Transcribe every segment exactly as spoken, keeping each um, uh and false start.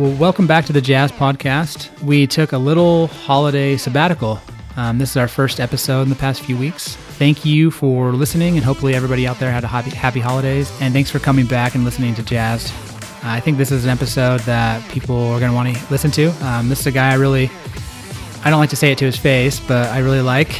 Well, welcome back to the Jazz Podcast. We took a little holiday sabbatical. Um, this is our first episode in the past few weeks. Thank you for listening, and hopefully everybody out there had a happy, happy holidays. And thanks for coming back and listening to Jazz. Uh, I think this is an episode that people are going to want to listen to. Um, this is a guy I really, I don't like to say it to his face, but I really like.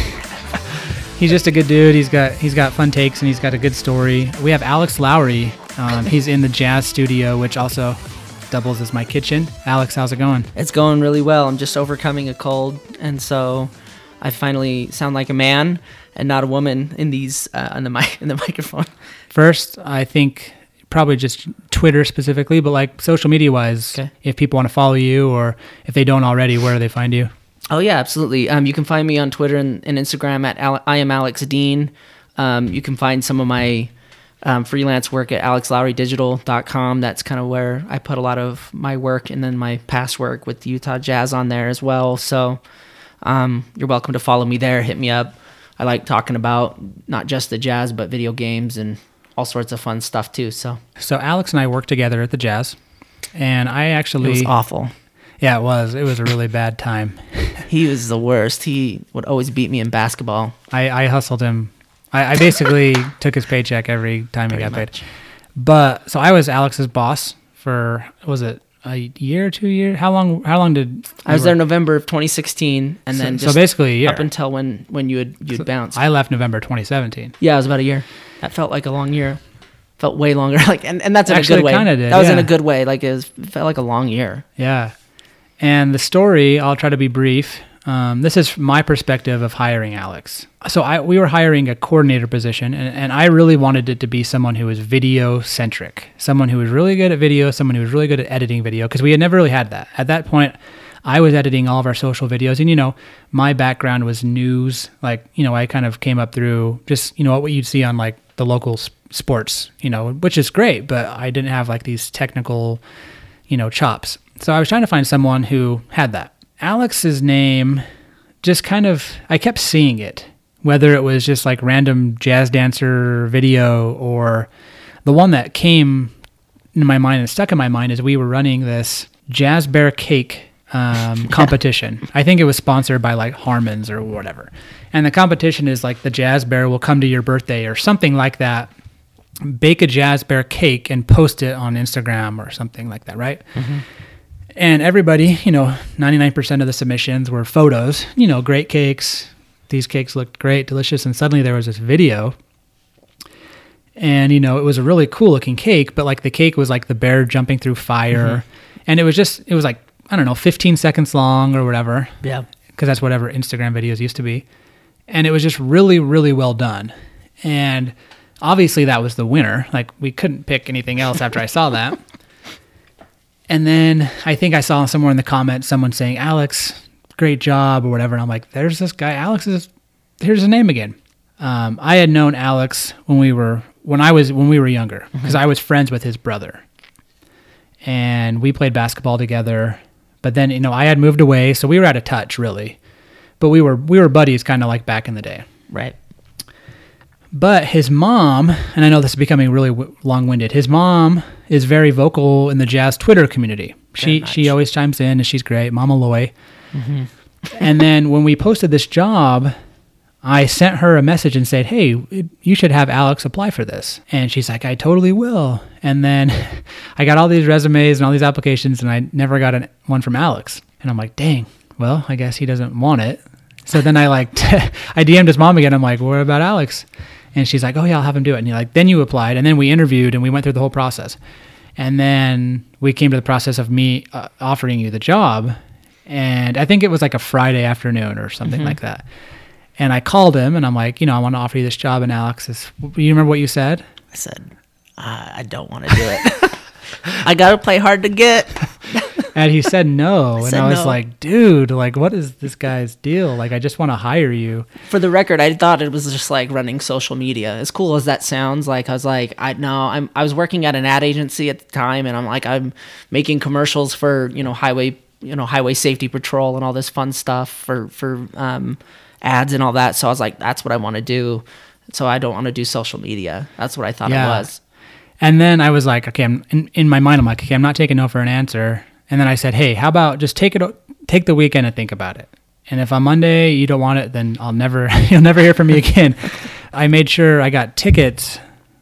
He's just a good dude. He's got he's got fun takes, and he's got a good story. We have Alex Lowry. Um, he's in the Jazz studio, which also doubles as my kitchen. Alex, how's it going? It's going really well. I'm just overcoming a cold, and so I finally sound like a man and not a woman in these uh, on the mic in the microphone. First, I think probably just Twitter specifically, but like social media wise, okay. If people want to follow you, or if they don't already, where do they find you? Oh yeah, absolutely. Um, you can find me on Twitter and, and Instagram at Al- I am Alex Dean. Um, you can find some of my Um, freelance work at alex lowry digital dot com. That's kind of where I put a lot of my work, and then my past work with Utah Jazz on there as well. So um, you're welcome to follow me there. Hit me up. I like talking about not just the Jazz, but video games and all sorts of fun stuff too. So, so Alex and I worked together at the Jazz, and I actually... It was awful. Yeah, it was. It was a really bad time. He was the worst. He would always beat me in basketball. I, I hustled him. I, I basically took his paycheck every time he got much. paid. But so I was Alex's boss for, was it a year, two years? How long? How long did I was work? there November of twenty sixteen, and so, then just so basically a year up until when when you had you'd so bounced. I left November twenty seventeen. Yeah, it was about a year. That felt like a long year. Felt way longer. Like, and, and that's in Actually, a good way. Kinda did, that was yeah. in a good way. Like it, was, it felt like a long year. Yeah, and the story, I'll try to be brief. Um, this is my perspective of hiring Alex. So I, we were hiring a coordinator position, and, and I really wanted it to be someone who was video-centric, someone who was really good at video, someone who was really good at editing video, because we had never really had that. At that point, I was editing all of our social videos, and, you know, my background was news. Like, you know, I kind of came up through just, you know, what you'd see on, like, the local sp- sports, you know, which is great, but I didn't have, like, these technical, you know, chops. So I was trying to find someone who had that. Alex's name just kind of, I kept seeing it, whether it was just like random jazz dancer video, or the one that came in my mind and stuck in my mind is we were running this Jazz Bear Cake um, competition. I think it was sponsored by like Harmon's or whatever. And the competition is like the Jazz Bear will come to your birthday or something like that, bake a Jazz Bear cake and post it on Instagram or something like that, right? Mm-hmm. And everybody, you know, ninety-nine percent of the submissions were photos, you know, great cakes. These cakes looked great, delicious. And suddenly there was this video. And, you know, it was a really cool looking cake, but like the cake was like the bear jumping through fire. Mm-hmm. And it was just, it was like, I don't know, fifteen seconds long or whatever. Yeah. Because that's whatever Instagram videos used to be. And it was just really, really well done. And obviously that was the winner. Like we couldn't pick anything else after I saw that. And then I think I saw somewhere in the comments someone saying, Alex, great job or whatever. And I'm like, there's this guy, Alex is, here's his name again. Um, I had known Alex when we were, when I was, when we were younger, because mm-hmm. I was friends with his brother. And we played basketball together. But then, you know, I had moved away, so we were out of touch really. But we were, we were buddies kind of like back in the day. Right. But his mom, and I know this is becoming really w- long-winded, his mom is very vocal in the Jazz Twitter community. She she always chimes in, and she's great, Mama Loy. Mm-hmm. And then when we posted this job, I sent her a message and said, hey, you should have Alex apply for this. And she's like, I totally will. And then I got all these resumes and all these applications, and I never got an, one from Alex. And I'm like, dang, well, I guess he doesn't want it. So then I like, I D M'd his mom again. I'm like, what about Alex? And she's like, oh yeah, I'll have him do it. And you're like, then you applied, and then we interviewed, and we went through the whole process. And then we came to the process of me uh, offering you the job. And I think it was like a Friday afternoon or something mm-hmm. like that. And I called him, and I'm like, you know, I want to offer you this job. And Alex is, you remember what you said? I said, uh, I don't want to do it. I got to play hard to get. And he said no. I and said I was no. like, dude, like, what is this guy's deal? Like, I just want to hire you. For the record, I thought it was just like running social media. As cool as that sounds, like I was like, I no, I'm I was working at an ad agency at the time, and I'm like, I'm making commercials for, you know, highway, you know, highway safety patrol and all this fun stuff for for um, ads and all that. So I was like, that's what I want to do. So I don't want to do social media. That's what I thought yeah. it was. And then I was like, okay, I'm, in, in my mind, I'm like, okay, I'm not taking no for an answer. And then I said, hey, how about just take it, take the weekend and think about it. And if on Monday you don't want it, then I'll never, you'll never hear from me again. I made sure I got tickets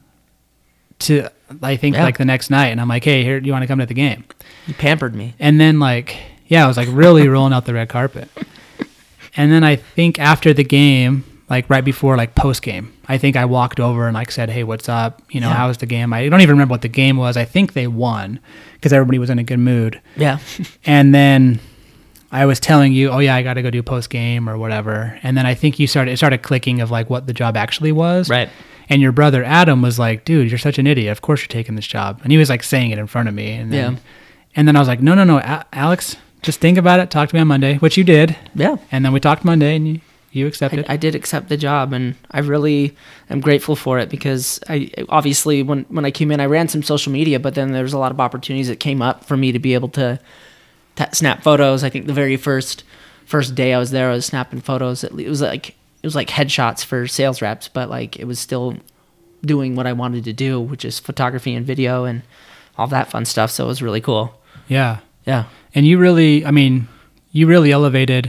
to, I think Yeah. like the next night. And I'm like, hey, here, do you want to come to the game? You pampered me. And then like, yeah, I was like really rolling out the red carpet. And then I think after the game, like right before like post game, I think I walked over and like said, hey, what's up? You know, Yeah. how was the game? I don't even remember what the game was. I think they won because everybody was in a good mood. Yeah. And then I was telling you, oh yeah, I got to go do post game or whatever. And then I think you started, it started clicking of like what the job actually was. Right. And your brother Adam was like, dude, you're such an idiot. Of course you're taking this job. And he was like saying it in front of me. And then, Yeah. and then I was like, no, no, no, A- Alex, just think about it. Talk to me on Monday, which you did. Yeah. And then we talked Monday and you, you accepted. I, I did accept the job, and I really am grateful for it because I obviously when when I came in, I ran some social media, but then there was a lot of opportunities that came up for me to be able to, to snap photos. I think the very first first day I was there, I was snapping photos. It was like it was like headshots for sales reps, but like it was still doing what I wanted to do, which is photography and video and all that fun stuff. So it was really cool. Yeah. Yeah. And you really, I mean, you really elevated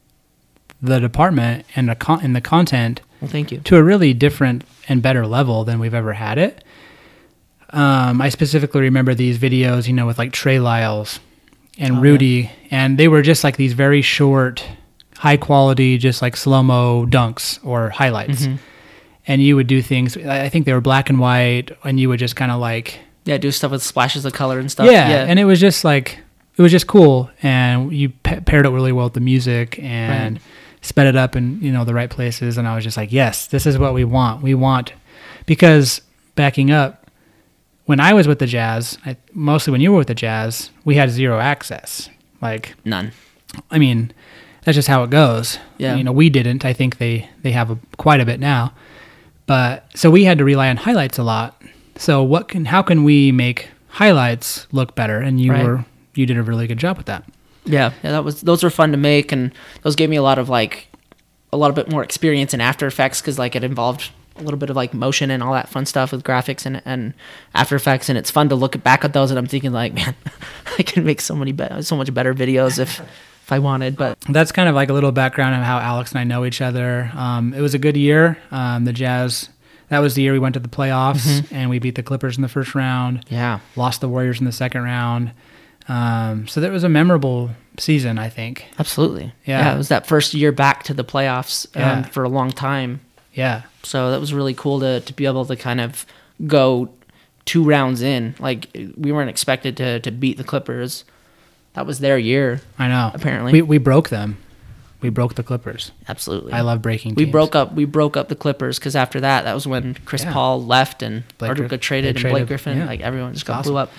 the department and the con- and the content Well, thank you. to a really different and better level than we've ever had it. Um, I specifically remember these videos, you know, with like Trey Lyles and Oh, Rudy, and they were just like these very short, high quality, just like slow-mo dunks or highlights. Mhm. And you would do things, I think they were black and white, and you would just kind of like, Yeah, do stuff with splashes of color and stuff. yeah, yeah. and it was just like, it was just cool, and you pa- paired it really well with the music and Right. sped it up in, you know, the right places, and I was just like, yes, this is what we want. We want, because backing up, when I was with the Jazz, I, mostly when you were with the Jazz, we had zero access. Like, None. I mean, that's just how it goes. Yeah. You know, we didn't. I think they, they have a, quite a bit now. But so we had to rely on highlights a lot. So what can, how can we make highlights look better? And you Right. were, you did a really good job with that. Yeah, yeah, that was those were fun to make, and those gave me a lot of like a lot of bit more experience in After Effects because like it involved a little bit of like motion and all that fun stuff with graphics and and After Effects, and it's fun to look back at those, and I'm thinking like, man, I can make so many be- so much better videos if if I wanted, but That's kind of like a little background of how Alex and I know each other. Um, it was a good year. Um, the Jazz, that was the year we went to the playoffs and we beat the Clippers in the first round, yeah, lost the Warriors in the second round. Um, so that was a memorable season, I think. absolutely. Yeah. It was that first year back to the playoffs um, Yeah. for a long time. Yeah. So that was really cool to, to be able to kind of go two rounds in. Like we weren't expected to, to beat the Clippers. That was their year. I know. Apparently. We, we broke them. We broke the Clippers. Absolutely. I love breaking We teams. broke up. We broke up the Clippers because after that, that was when Chris Yeah. Paul left and Blake Arthur Griff- got traded they and Blake traded- Griffin. yeah. Like everyone just got Awesome. blew up.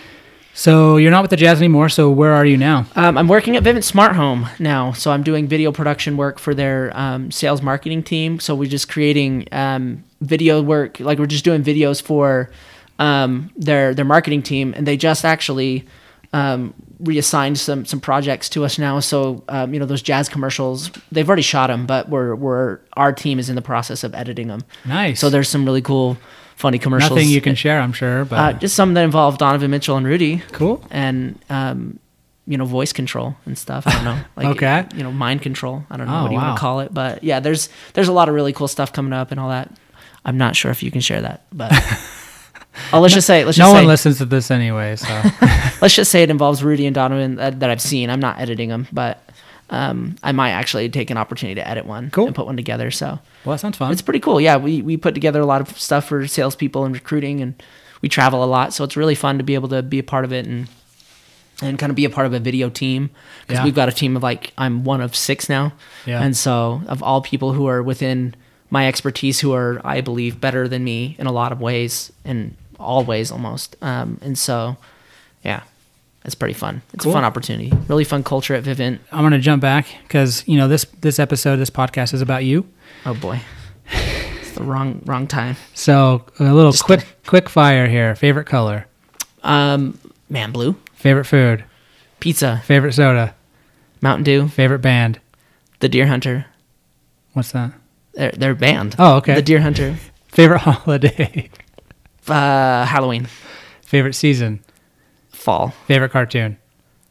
So you're not with the Jazz anymore. So where are you now? Um, I'm working at Vivint Smart Home now, so I'm doing video production work for their um, sales marketing team. So we're just creating um, video work, like we're just doing videos for um, their their marketing team, and they just actually um, reassigned some some projects to us now. So um, you know those Jazz commercials, they've already shot them, but we're we're our team is in the process of editing them. Nice. So there's some really cool, funny commercials. Nothing you can share, I'm sure, but Uh, just some that involve Donovan Mitchell and Rudy. cool. And, um, you know, voice control and stuff. I don't know. Like, Okay. You know, mind control. I don't know Oh, what do you wow. want to call it. But yeah, there's there's a lot of really cool stuff coming up and all that. I'm not sure if you can share that. But oh, let's just say, let's just No say, one listens to this anyway, so let's just say it involves Rudy and Donovan that, that I've seen. I'm not editing them, but um, I might actually take an opportunity to edit one Cool. and put one together. So well, that sounds fun. it's pretty cool. Yeah, we, we put together a lot of stuff for salespeople and recruiting, and we travel a lot, so it's really fun to be able to be a part of it and and kind of be a part of a video team because Yeah. we've got a team of like I'm one of six now, Yeah. and so of all people who are within my expertise, who are I believe better than me in a lot of ways, in all ways almost, um, and so yeah. It's pretty fun. It's Cool. a fun opportunity. Really fun culture at Vivint. I'm going to jump back because, you know, this this episode, this podcast is about you. Oh boy, it's the wrong wrong time. So a little quick quick fire here. Favorite color, Um, man, blue, favorite food, pizza, favorite soda, Mountain Dew, favorite band. The Deer Hunter. What's that? Their their band. Oh, okay. The Deer Hunter. Favorite holiday, Uh, Halloween. favorite season, Fall. favorite cartoon.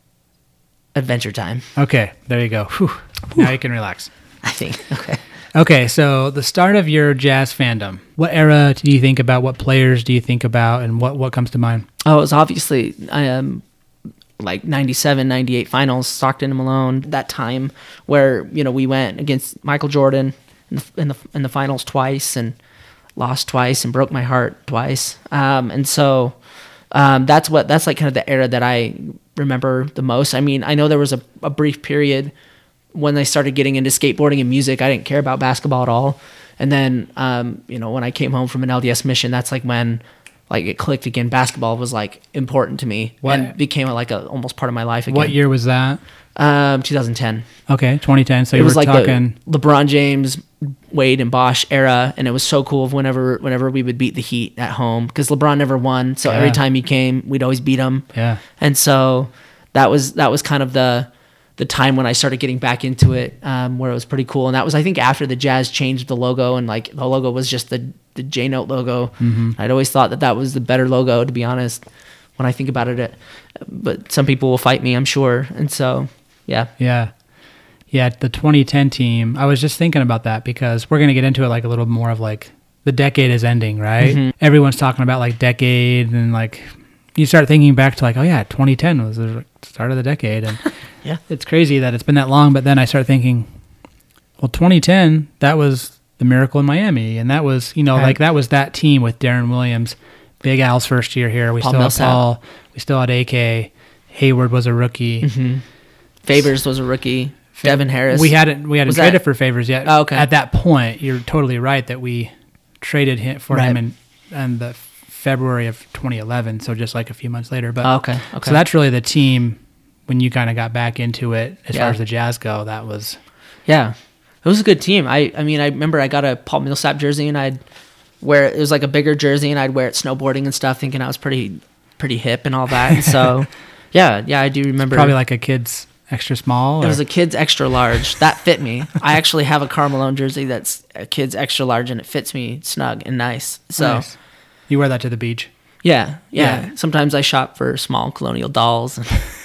Adventure Time. Okay, there you go. Whew. Now you can relax. I think. Okay. Okay, so the start of your Jazz fandom. What era do you think about? What players do you think about? And what, what comes to mind? Oh, it was obviously um, like ninety-seven, ninety-eight finals, Stockton and Malone, that time where, you know, we went against Michael Jordan in the, in the, in the finals twice and lost twice and broke my heart twice. Um, and so um, that's what, that's like kind of the era that I remember the most. I mean, I know there was a, a brief period when I started getting into skateboarding and music. I didn't care about basketball at all. And then, um, you know, when I came home from an L D S mission, that's like when like it clicked again. Basketball was like important to me What? and became like a almost part of my life again. What year was that? Um, twenty ten. Okay, twenty ten. So It you was were like talking. the LeBron James, Wade, and Bosch era, and it was so cool whenever whenever we would beat the Heat at home because LeBron never won. So Yeah. every time he came, we'd always beat him. Yeah. And so that was that was kind of the the time when I started getting back into it, um, where it was pretty cool. And that was, I think, after the Jazz changed the logo, and like the logo was just the the J Note logo. Mm-hmm. I'd always thought that that was the better logo, to be honest. When I think about it, it but some people will fight me, I'm sure. And so, yeah, Yeah. Yeah, the twenty ten team, I was just thinking about that because we're going to get into it like a little more of like the decade is ending, right? Mhm. Everyone's talking about like decade and like you start thinking back to like, oh yeah, twenty ten was the start of the decade. And Yeah. it's crazy that it's been that long. But then I start thinking, well, twenty ten, that was the Miracle in Miami. And that was, you know, Right. like that was that team with Darren Williams, Big Al's first year here. We Paul still Millsap. had Paul. We still had A K. Hayward was a rookie. Mm-hmm. Favors was a rookie. Devin Harris. We hadn't we hadn't Was traded that- for Favors yet. Oh, okay. At that point, you're totally right that we traded him for him Right. in, in the February of twenty eleven. So just like a few months later. But Oh, okay. Okay. so that's really the team when you kind of got back into it. As Yeah. far as the Jazz go, that was Yeah, it was a good team. I, I mean, I remember I got a Paul Millsap jersey and I'd wear it. It was like a bigger jersey and I'd wear it snowboarding and stuff, thinking I was pretty, pretty hip and all that. And so, yeah, yeah, I do remember. probably like a kid's extra small. It or- was a kid's extra large that fit me. I actually have a Karl Malone jersey that's a kid's extra large and it fits me snug and nice. So, Nice. You wear that to the beach. yeah, yeah, Yeah. Sometimes I shop for small colonial dolls.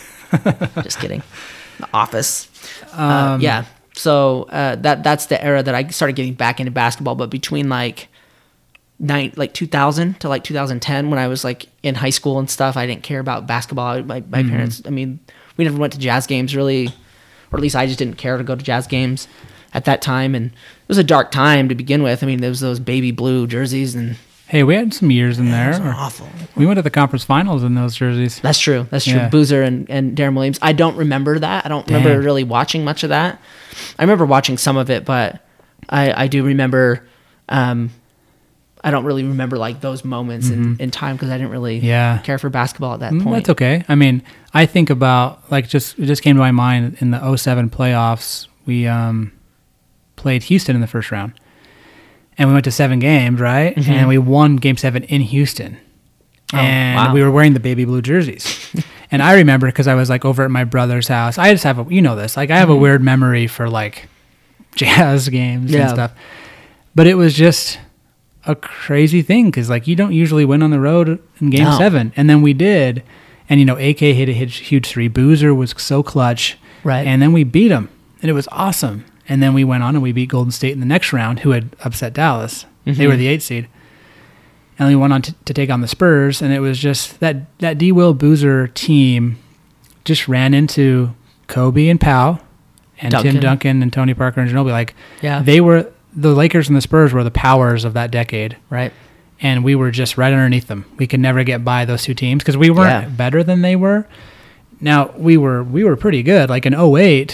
Just kidding. The Office. uh, Um, yeah. So uh, that that's the era that I started getting back into basketball. But between like nine, like two thousand to like two thousand ten, when I was like in high school and stuff, I didn't care about basketball. I- My my Mhm. parents, I mean, we never went to Jazz games really, or at least I just didn't care to go to Jazz games at that time. And it was a dark time to begin with. I mean, there was those baby blue jerseys and Hey, we had some years in there. those were awful. We went to the conference finals in those jerseys. That's true. That's true. Yeah. Boozer and, and Darren Williams. I don't remember that. I don't remember Dang. really watching much of that. I remember watching some of it, but I, I do remember. Um, I don't really remember like those moments in, in time because I didn't really Yeah. care for basketball at that Mm, point. That's okay. I mean, I think about like just it just came to my mind in the oh seven playoffs. We um, played Houston in the first round, and we went to seven games, right? Mhm. And we won Game Seven in Houston, Oh, and wow. we were wearing the baby blue jerseys. And I remember because I was like over at my brother's house. I just have a you know this like I have a Mhm. weird memory for like Jazz games Yeah. and stuff, but it was just a crazy thing because like you don't usually win on the road in Game No. Seven, and then we did. And, you know, A K hit a huge, huge three. Boozer was so clutch. Right. And then we beat them. And it was awesome. And then we went on and we beat Golden State in the next round, who had upset Dallas. They Mhm. were the eighth seed. And we went on to, to take on the Spurs. And it was just that, that D. Will Boozer team just ran into Kobe and Powell and Duncan. Tim Duncan and Tony Parker and Ginobili. Like, Yeah. they were, the Lakers and the Spurs were the powers of that decade. Right. And we were just right underneath them. We could never get by those two teams because we weren't Yeah. better than they were. Now we were we were pretty good. Like in oh eight,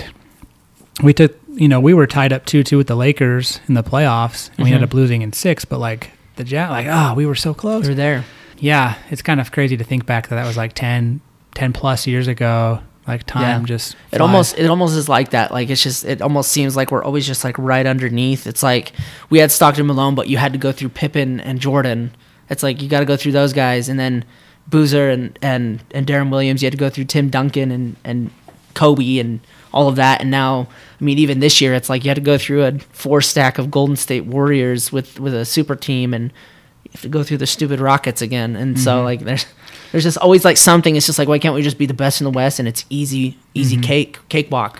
we took you know we were tied up two two with the Lakers in the playoffs, and we Mhm. ended up losing in six. But like the Jazz, like ah, we were so We close. were there. Yeah, it's kind of crazy to think back that that was like ten, ten plus years ago. Like time Yeah. just It flies. almost it almost is like that. Like it's just it almost seems like we're always just like right underneath. It's like we had Stockton Malone, but you had to go through Pippen and Jordan. It's like you got to go through those guys, and then Boozer and, and, and Darren Williams. You had to go through Tim Duncan and, and Kobe and all of that. And now, I mean, even this year, it's like you had to go through a four stack of Golden State Warriors with, with a super team, and you have to go through the stupid Rockets again. And so Mhm. like there's There's just always like something. It's just like, why can't we just be the best in the West? And it's easy, easy Mm-hmm. cake, cakewalk.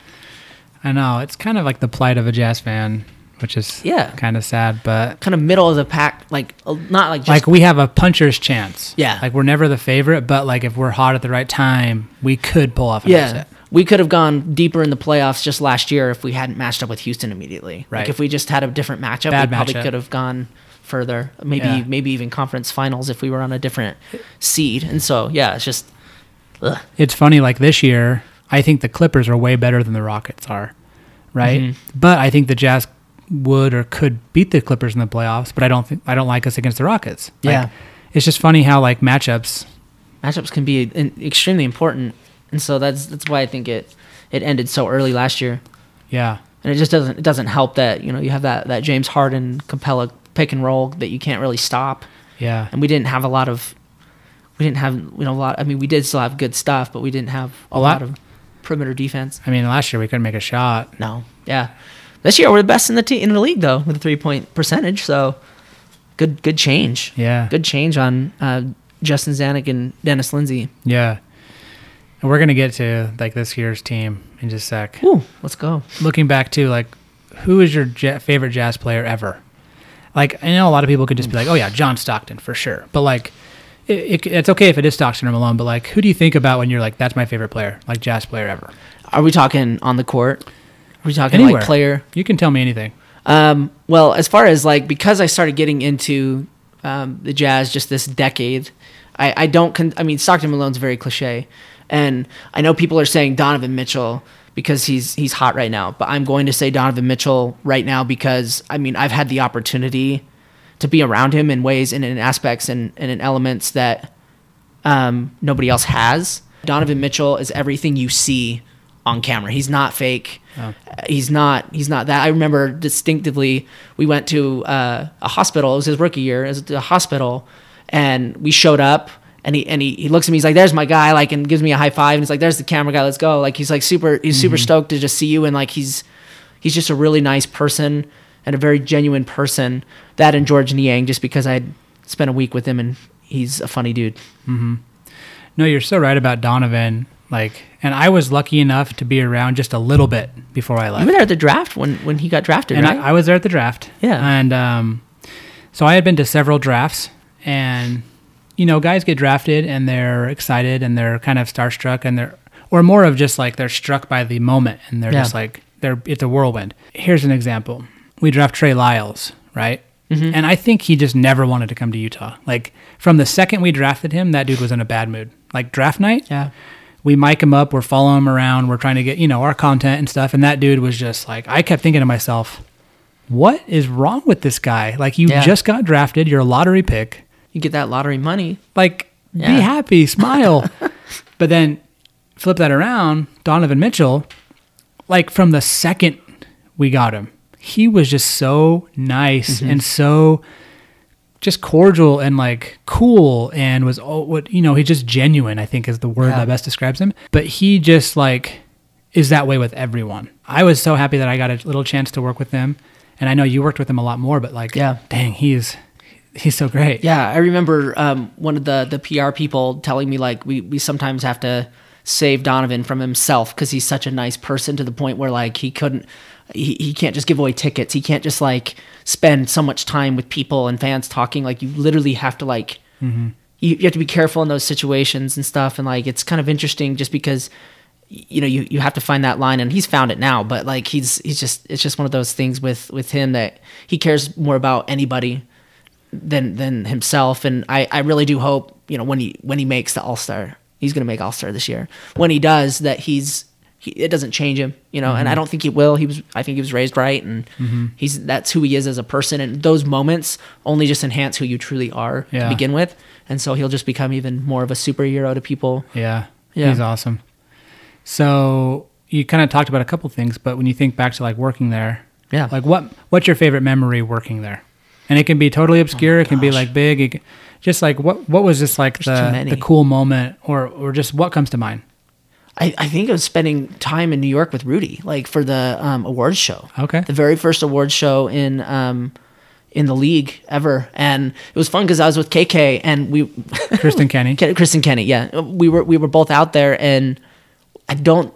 I know. It's kind of like the plight of a Jazz fan, which is Yeah. kind of sad, but Kind of middle of the pack, like uh, not like just like we have a puncher's chance. Yeah. Like we're never the favorite, but like if we're hot at the right time, we could pull off an yeah. upset. We could have gone deeper in the playoffs just last year if we hadn't matched up with Houston immediately. Right. Like if we just had a different matchup, Bad we probably matchup. could have gone further. Maybe Yeah. maybe even conference finals if we were on a different seed. And so yeah, it's just ugh. It's funny, like this year, I think the Clippers are way better than the Rockets are, right? Mhm. But I think the Jazz would or could beat the Clippers in the playoffs, but I don't think I don't like us against the Rockets. Like, Yeah. it's just funny how like matchups. matchups can be in, extremely important. And so that's that's why I think it it ended so early last year. Yeah, And it just doesn't it doesn't help that, you know, you have that, that James Harden Capella pick and roll that you can't really stop. yeah, And we didn't have a lot of we didn't have you know a lot I mean we did still have good stuff, but we didn't have a A lot lot- of perimeter defense. I mean, last year we couldn't make a shot. No. Yeah. This year we're the best in the te- in the league though with a three point percentage, so good good change. Yeah, Good change on uh, Justin Zanuck and Dennis Lindsey. yeah. And we're gonna get to like this year's team in just a sec. Ooh, let's go. Looking back to like, who is your ja- favorite Jazz player ever? Like, I know a lot of people could just be like, oh yeah, John Stockton for sure. But like, it, it, it's okay if it is Stockton or Malone. But like, who do you think about when you're like, that's my favorite player, like Jazz player ever? Are we talking on the court? Are we talking Anywhere. like player? You can tell me anything. Um, well, as far as like, because I started getting into um, the Jazz just this decade, I, I don't, con- I mean, Stockton Malone's very cliche. And I know people are saying Donovan Mitchell because he's he's hot right now. But I'm going to say Donovan Mitchell right now because, I mean, I've had the opportunity to be around him in ways and in aspects and, and in elements that um, nobody else has. Donovan Mitchell is everything you see on camera. He's not fake. Oh. He's not. He's not that. I remember distinctively. We went to uh, a hospital. It was his rookie year. It was a hospital, and we showed up. And he and he, he looks at me. He's like, "There's my guy." Like, and gives me a high five. And he's like, "There's the camera guy. Let's go." Like, he's like super. He's super stoked to just see you. And like, he's he's just a really nice person and a very genuine person. That and George Niang, just because I spent a week with him, and he's a funny dude. No, you're so right about Donovan. Like, and I was lucky enough to be around just a little bit before I left. You were there at the draft when when he got drafted, and right? I, I was there at the draft. Yeah. And um, so I had been to several drafts, and you know, guys get drafted and they're excited and they're kind of starstruck and they're, or more of just like they're struck by the moment and they're Yeah. just like they're it's a whirlwind. Here's an example: we draft Trey Lyles, right? Mm-hmm. And I think he just never wanted to come to Utah. Like from the second we drafted him, that dude was in a bad mood. Like draft night, yeah. we mic him up, we're following him around, we're trying to get, you know, our content and stuff. And that dude was just like, I kept thinking to myself, what is wrong with this guy? Like, you Yeah. just got drafted, you're a lottery pick. You get that lottery money. Like, Yeah. be happy, smile. But then flip that around, Donovan Mitchell, like from the second we got him, he was just so nice Mm-hmm. and so just cordial and like cool and was oh what you know he's just genuine, I think is the word Yeah. that best describes him. But he just like is that way with everyone. I was so happy that I got a little chance to work with him, and I know you worked with him a lot more, but like Yeah. dang, he's he's so great. Yeah, I remember um, one of the, the P R people telling me like we, we sometimes have to save Donovan from himself because he's such a nice person to the point where like he couldn't he, he can't just give away tickets. He can't just like spend so much time with people and fans talking. Like you literally have to like Mm-hmm. you, you have to be careful in those situations and stuff. And like it's kind of interesting just because you know you, you have to find that line, and he's found it now. But like he's he's just it's just one of those things with with him that he cares more about anybody than than himself. And I, I really do hope, you know, when he when he makes the All-Star, he's going to make All-Star this year. When he does, that he's he, it doesn't change him, you know. And I don't think he will. He was I think he was raised right, and he's that's who he is as a person. And those moments only just enhance who you truly are Yeah. to begin with. And so he'll just become even more of a superhero to people. Yeah, Yeah. he's awesome. So you kind of talked about a couple things, but when you think back to like working there, Yeah. like what what's your favorite memory working there? And it can be totally obscure. it can be gosh. like big. It, can- just like what what was just like There's too the many. the cool moment, or or just what comes to mind? I, I think it was spending time in New York with Rudy, like for the um, awards show. Okay. The very first awards show in um, in the league ever. And it was fun because I was with K K and we Kristen Kenny. Kristen Kenny, yeah. We were we were both out there, and I don't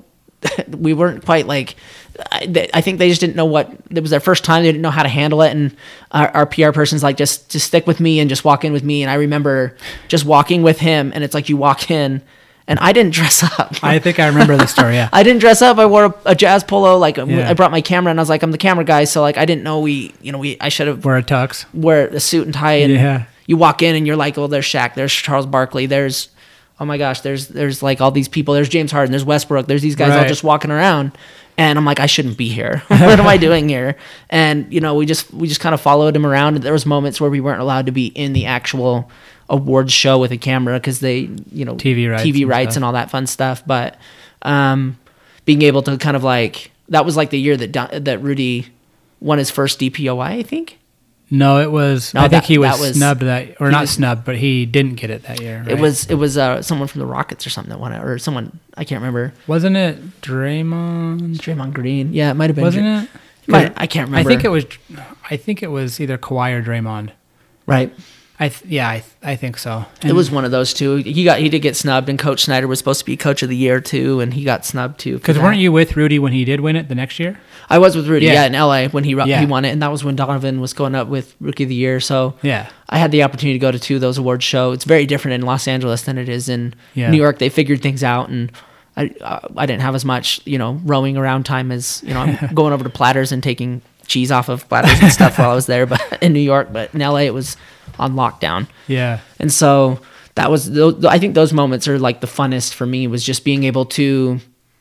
we weren't quite like I, I think they just didn't know what it was their first time. They didn't know how to handle it, and our, our P R person's like, just just stick with me and just walk in with me. And I remember just walking with him, and it's like you walk in, and I didn't dress up. I think I remember the story. Yeah, I didn't dress up. I wore a, a jazz polo. Like Yeah. I brought my camera, and I was like, I'm the camera guy, so like I didn't know we, you know, we I should have wear a tux. wear a suit and tie. And Yeah. you walk in, and you're like, oh, there's Shaq, there's Charles Barkley, there's oh my gosh, there's there's like all these people. There's James Harden, there's Westbrook, there's these guys all Right. just walking around. And I'm like, I shouldn't be here. What am I doing here? And you know, we just we just kind of followed him around. There was moments where we weren't allowed to be in the actual awards show with a camera because they, you know, T V rights T V and rights stuff. and all that fun stuff. But um, being able to kind of like that was like the year that Don, that Rudy won his first D P O I, I think. No, it was. No, I think that- he was, that was- snubbed that, or he not was- snubbed, but he didn't get it that year. Right? It was it was uh, someone from the Rockets or something that won it, or someone I can't remember. Wasn't it Draymond? Draymond Green, yeah, it might have been. Wasn't Dr- it? Might- I can't remember. I think it was. I think it was either Kawhi or Draymond. right. I th- yeah, I, th- I think so. It And- was one of those two. He got he did get snubbed, and Coach Snyder was supposed to be Coach of the Year too, and he got snubbed too. for because that. weren't you with Rudy when he did win it the next year? I was with Rudy, Yeah. yeah, in L A when he ru- Yeah. he won it, and that was when Donovan was going up with Rookie of the Year. So Yeah. I had the opportunity to go to two of those awards show. It's very different in Los Angeles than it is in Yeah. New York. They figured things out, and I uh, I didn't have as much you know rowing around time as you know I'm going over to platters and taking cheese off of platters and stuff while I was there. But in New York, but in L A it was on lockdown. Yeah. And so that was, tho- I think those moments are like the funnest for me, was just being able to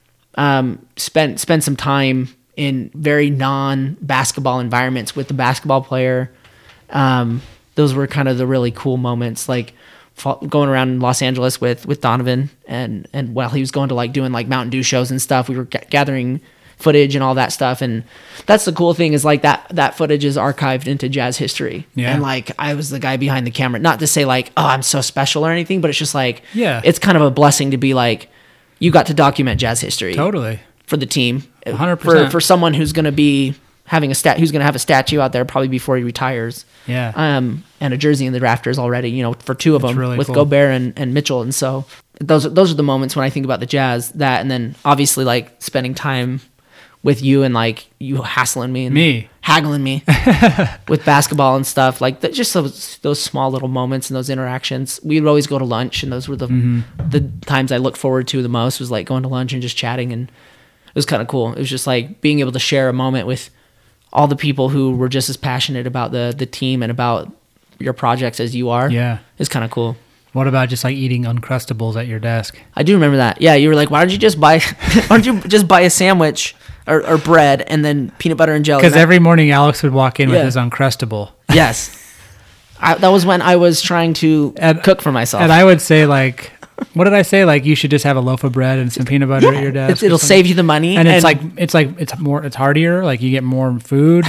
um, spend spend some time in very non-basketball environments with the basketball player. Um, those were kind of the really cool moments, like fa- going around in Los Angeles with, with Donovan, and, and while he was going to like doing like Mountain Dew shows and stuff, we were ga- gathering footage and all that stuff. And that's the cool thing, is like that that footage is archived into Jazz history. Yeah. And like I was the guy behind the camera, not to say like, oh, I'm so special or anything, but it's just like, Yeah. it's kind of a blessing to be like, you got to document Jazz history Totally. for the team. one hundred For percent. for someone who's going to be having a stat who's going to have a statue out there probably before he retires. Yeah. Um and a jersey in the rafters already, you know, for two of That's them really with cool. Gobert and, and Mitchell. And so those those are the moments when I think about the Jazz, that, and then obviously like spending time with you and like you hassling me and Me. haggling me with basketball and stuff, like that, just those those small little moments and those interactions. We would always go to lunch, and those were the Mm-hmm. the times I looked forward to the most, was like going to lunch and just chatting, and it was kind of cool. It was just like being able to share a moment with all the people who were just as passionate about the the team and about your projects as you are. Yeah. It's kind of cool. What about just like eating Uncrustables at your desk? I do remember that. Yeah, you were like, why don't you just buy why don't you just buy a sandwich or, or bread and then peanut butter and jelly? Because And I- every morning Alex would walk in with Yeah. his Uncrustable. Yes. I, that was when I was trying to And- cook for myself. And I would say, like, what did I say? Like, you should just have a loaf of bread and some peanut butter at your desk. It, it'll or something. save you the money. And it's like it's like it's more it's heartier. Like you get more food.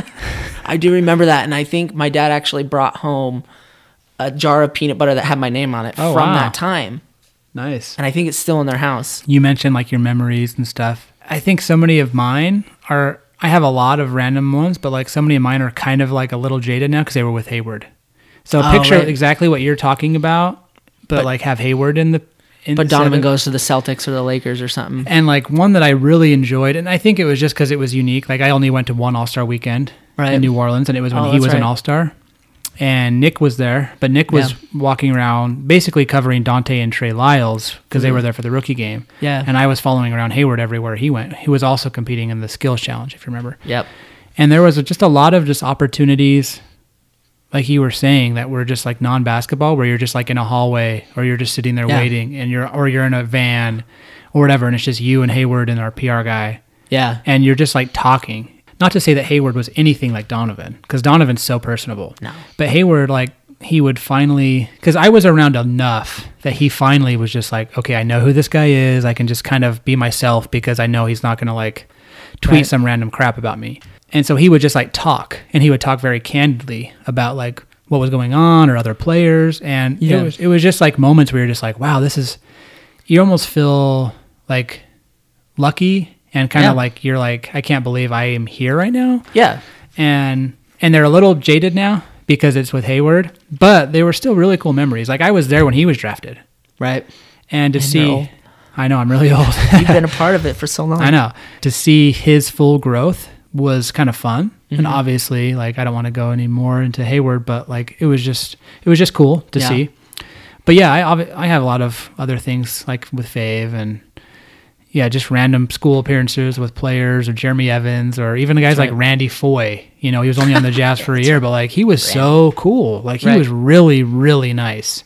I do remember that, and I think my dad actually brought home a jar of peanut butter that had my name on it Oh, from wow. that time, Nice. and I think it's still in their house. You mentioned like your memories and stuff. I think so many of mine are. I have a lot of random ones, but like so many of mine are kind of like a little jaded now because they were with Hayward. So Oh, picture right. exactly what you're talking about, but, But- like have Hayward in the. In But instead Donovan of- goes to the Celtics or the Lakers or something. And like one that I really enjoyed, and I think it was just because it was unique. Like I only went to one All Star weekend Right. in New Orleans, and it was when Oh, he that's was an right. All Star. And Nick was there, but Nick was Yeah. walking around basically covering Dante and Trey Lyles because they were there for the rookie game. Yeah. And I was following around Hayward everywhere he went. He was also competing in the skills challenge, if you remember. Yep. And there was just a lot of just opportunities, like you were saying, that were just like non-basketball, where you're just like in a hallway, or you're just sitting there Yeah. waiting, and you're or you're in a van, or whatever, and it's just you and Hayward and our P R guy, Yeah. and you're just like talking. Not to say that Hayward was anything like Donovan, because Donovan's so personable. No. But Hayward, like he would finally, because I was around enough that he finally was just like, okay, I know who this guy is. I can just kind of be myself because I know he's not going to like tweet Right. some random crap about me. And so he would just like talk, and he would talk very candidly about like what was going on or other players. And Yeah. it was it was just like moments where you're just like, wow, this is, you almost feel like lucky and kind of Yeah. like you're like, I can't believe I am here right now. Yeah. And and they're a little jaded now because it's with Hayward, but they were still really cool memories. Like I was there when he was drafted. Right. And to And you're see, old. I know I'm really old. You've been a part of it for so long. I know. To see his full growth was kind of fun. Mm-hmm. And obviously, like, I don't want to go any more into Hayward, but like, it was just, it was just cool to Yeah. see. But yeah, I, obvi- I have a lot of other things like with Fave and yeah, just random school appearances with players or Jeremy Evans or even the guys That's like right. Randy Foye. You know, he was only on the Jazz for a year, but like, he was so cool. Like, he Right. was really, really nice.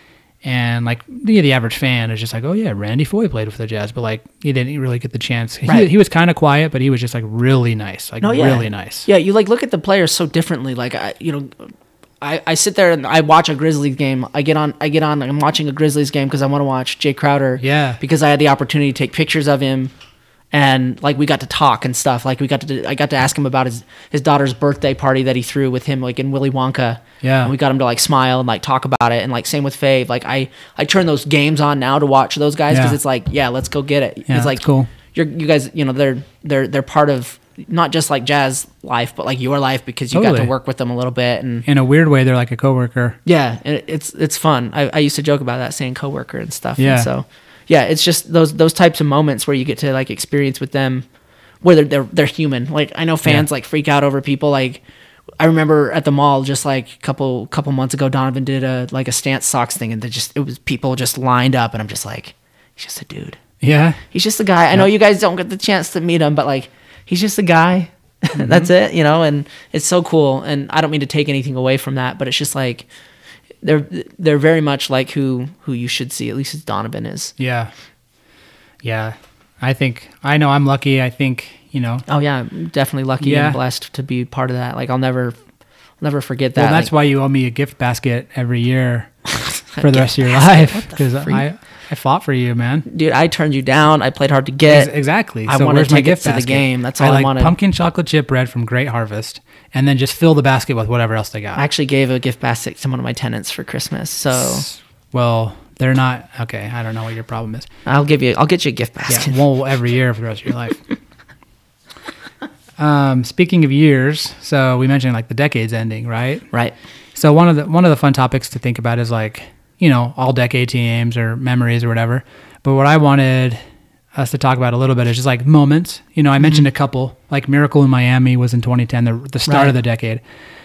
And like the, the average fan is just like, oh yeah, Randy Foye played with the Jazz, but like he didn't really get the chance. He, Right. he was kind of quiet, but he was just like really nice, like No, yeah. really nice. Yeah, you like look at the players so differently. Like I, you know, I, I sit there and I watch a Grizzlies game. I get on, I get on. Like, I'm watching a Grizzlies game because I want to watch Jay Crowder. Yeah. Because I had the opportunity to take pictures of him, and like we got to talk and stuff. Like we got to, I got to ask him about his his daughter's birthday party that he threw with him, like in Willy Wonka. Yeah. And we got him to like smile and like talk about it, and like same with Fave. Like I, I turn those games on now to watch those guys because Yeah. it's like, yeah, let's go get it. Yeah, it's that's like cool. You're you guys, you know, they're they're they're part of not just like Jazz life, but like your life because you got Totally. to work with them a little bit, and In a weird way, they're like a coworker. yeah, and it- it's it's fun. I, I used to joke about that, saying coworker and stuff. Yeah. And so yeah, it's just those those types of moments where you get to like experience with them, where they're they're, they're human. Like I know fans Yeah. like freak out over people. Like I remember at the mall just like a couple couple months ago, Donovan did a like a Stance Socks thing, and they just it was people just lined up, and I'm just like, he's just a dude. Yeah. He's just a guy. I know you guys don't get the chance to meet him, but like he's just a guy. Mm-hmm. That's it, you know, and it's so cool. And I don't mean to take anything away from that, but it's just like they're they're very much like who who you should see, at least as Donovan is. Yeah. Yeah. I think, I know I'm lucky. I think, you know, Oh yeah, I'm definitely lucky Yeah. and blessed to be part of that. Like I'll never I'll never forget that. well, that's Like, why you owe me a gift basket every year for the rest of your life. Because I, I fought for you, man. dude, I turned you down. I played hard to get. Ex- exactly. I so wanted where's my tickets gift to the basket? game. That's I all I like wanted. pumpkin chocolate chip bread from Great Harvest, and then just fill the basket with whatever else they got. I actually gave a gift basket to one of my tenants for Christmas. So Well, they're not okay. I don't know what your problem is. I'll give you I'll get you a gift Yeah, basket. well, every year for the rest of your life. um, speaking of years, so we mentioned like the decade's ending, right? Right. So one of the one of the fun topics to think about is like, you know, all decade teams or memories or whatever. But what I wanted us to talk about a little bit is just like moments. You know, I mentioned a couple. Like Miracle in Miami was in twenty ten, the the start Right. of the decade.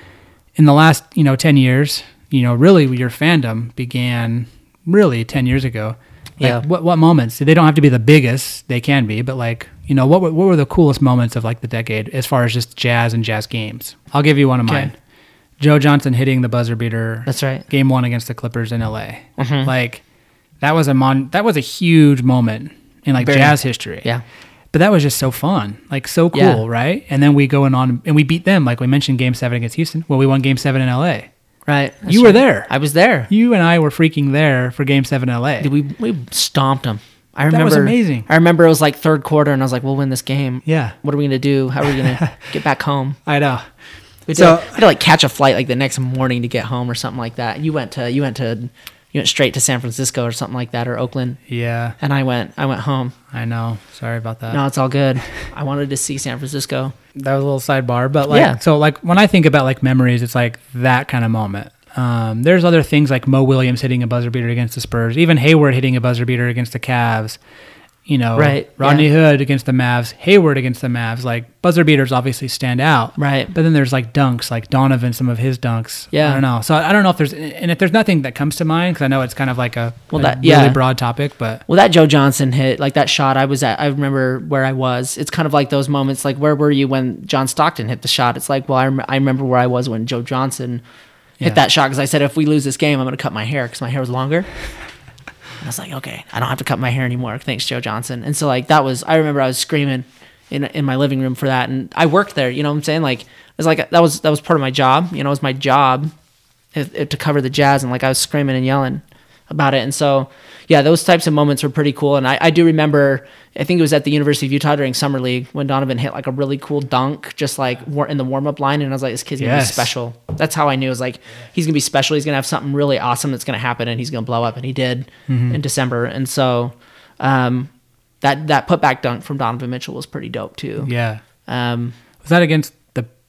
In the last, you know, ten years, you know, really your fandom began really ten years ago. Like, Yeah. What what moments? They don't have to be the biggest. They can be, but like, you know, what were- what were the coolest moments of like the decade as far as just Jazz and Jazz games? I'll give you one of Okay. mine. Joe Johnson hitting the buzzer beater. That's right. Game one against the Clippers in L A. Mhm. Like that was a mon. That was a huge moment in like Very. Jazz history. Yeah. But that was just so fun, like so cool, Yeah. right? And then we go in on and we beat them, like we mentioned, Game Seven against Houston. Well, we won Game Seven in L A. Right. That's You were right. there. I was there. You and I were freaking there for Game Seven in L A. Dude, we we stomped them. I That remember. was amazing. I remember it was like third quarter, and I was like, "We'll win this game. Yeah, What are we gonna do? How are we gonna get back home?" I know. We had, So- to, we had to like catch a flight like the next morning to get home or something like that. You went to you went to you went straight to San Francisco or something like that, or Oakland, Yeah, and I went I went home. I know. Sorry about that. No, it's all good. I wanted to see San Francisco. That was a little sidebar, but like, Yeah. so like when I think about like memories, it's like that kind of moment. Um, there's other things like Mo Williams hitting a buzzer beater against the Spurs, even Hayward hitting a buzzer beater against the Cavs. You know, Right, Rodney yeah. Hood against the Mavs, Hayward against the Mavs. Like buzzer beaters obviously stand out, Right. But then there's like dunks, like Donovan, some of his dunks. Yeah. I don't know. So I don't know if there's, and if there's nothing that comes to mind, because I know it's kind of like a, Well, a that- really yeah. broad topic, but Well, that Joe Johnson hit, like that shot, I was at, I remember where I was. It's kind of like those moments, like where were you when John Stockton hit the shot? It's like, well, I, rem- I remember where I was when Joe Johnson hit Yeah. that shot because I said, if we lose this game, I'm going to cut my hair because my hair was longer. And I was like, okay, I don't have to cut my hair anymore. Thanks, Joe Johnson. And so, like, that was, I remember I was screaming in in my living room for that. And I worked there, you know what I'm saying? Like, it was like, that was, that was part of my job. You know, it was my job if, if, to cover the Jazz. And, like, I was screaming and yelling about it. And so, yeah, those types of moments were pretty cool. And I, I do remember, I think it was at the University of Utah during Summer League when Donovan hit like a really cool dunk, just like war- in the warm up line. And I was like, this kid's going to Yes. be special. That's how I knew. It was like, he's going to be special. He's going to have something really awesome that's going to happen and he's going to blow up. And he did in December. And so, um, that, that putback dunk from Donovan Mitchell was pretty dope too. yeah. Um, Was that against the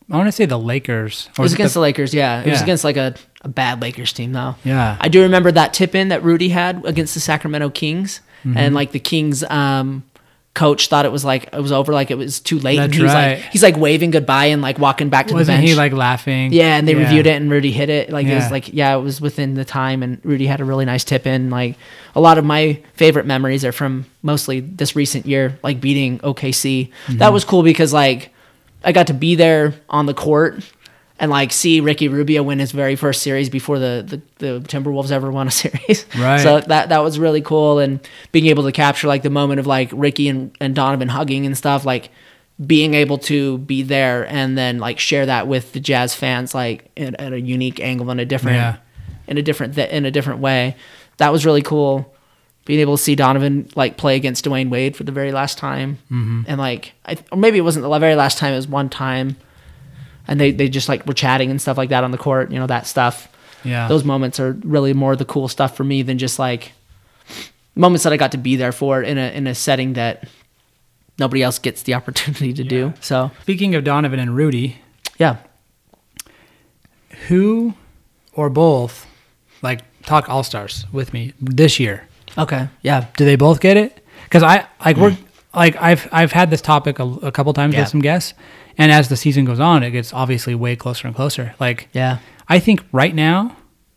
I want to say the Lakers. It was against the, the Lakers, yeah. It yeah. was against like a, a bad Lakers team, though. Yeah. I do remember that tip-in that Rudy had against the Sacramento Kings. Mm-hmm. And like the Kings um, coach thought it was like it was over, like it was too late. That's and he was right. like he's like waving goodbye and like walking back to Wasn't the bench. he like laughing? Yeah, and they yeah. reviewed it and Rudy hit it. Like yeah. it was like yeah, it was within the time and Rudy had a really nice tip in. Like a lot of my favorite memories are from mostly this recent year, like beating O K C. Mm-hmm. That was cool because like I got to be there on the court and like see Ricky Rubio win his very first series before the, the, the Timberwolves ever won a series. Right. So that that was really cool, and being able to capture like the moment of like Ricky and, and Donovan hugging and stuff, like being able to be there and then like share that with the Jazz fans like at, at a unique angle in a different yeah. in a different th- in a different way. That was really cool. Being able to see Donovan like play against Dwayne Wade for the very last time, mm-hmm. and like I, or maybe it wasn't the very last time, it was one time. And they, they just like were chatting and stuff like that on the court, you know, that stuff. Yeah. Those moments are really more the cool stuff for me than just like moments that I got to be there for in a in a setting that nobody else gets the opportunity to yeah. do. So speaking of Donovan and Rudy, yeah, who or both like talk All-Stars with me this year? Okay, yeah. Do they both get it? Because I like mm. we're like I've I've had this topic a, a couple times yeah. with some guests. And as the season goes on, it gets obviously way closer and closer. Like, yeah, I think right now,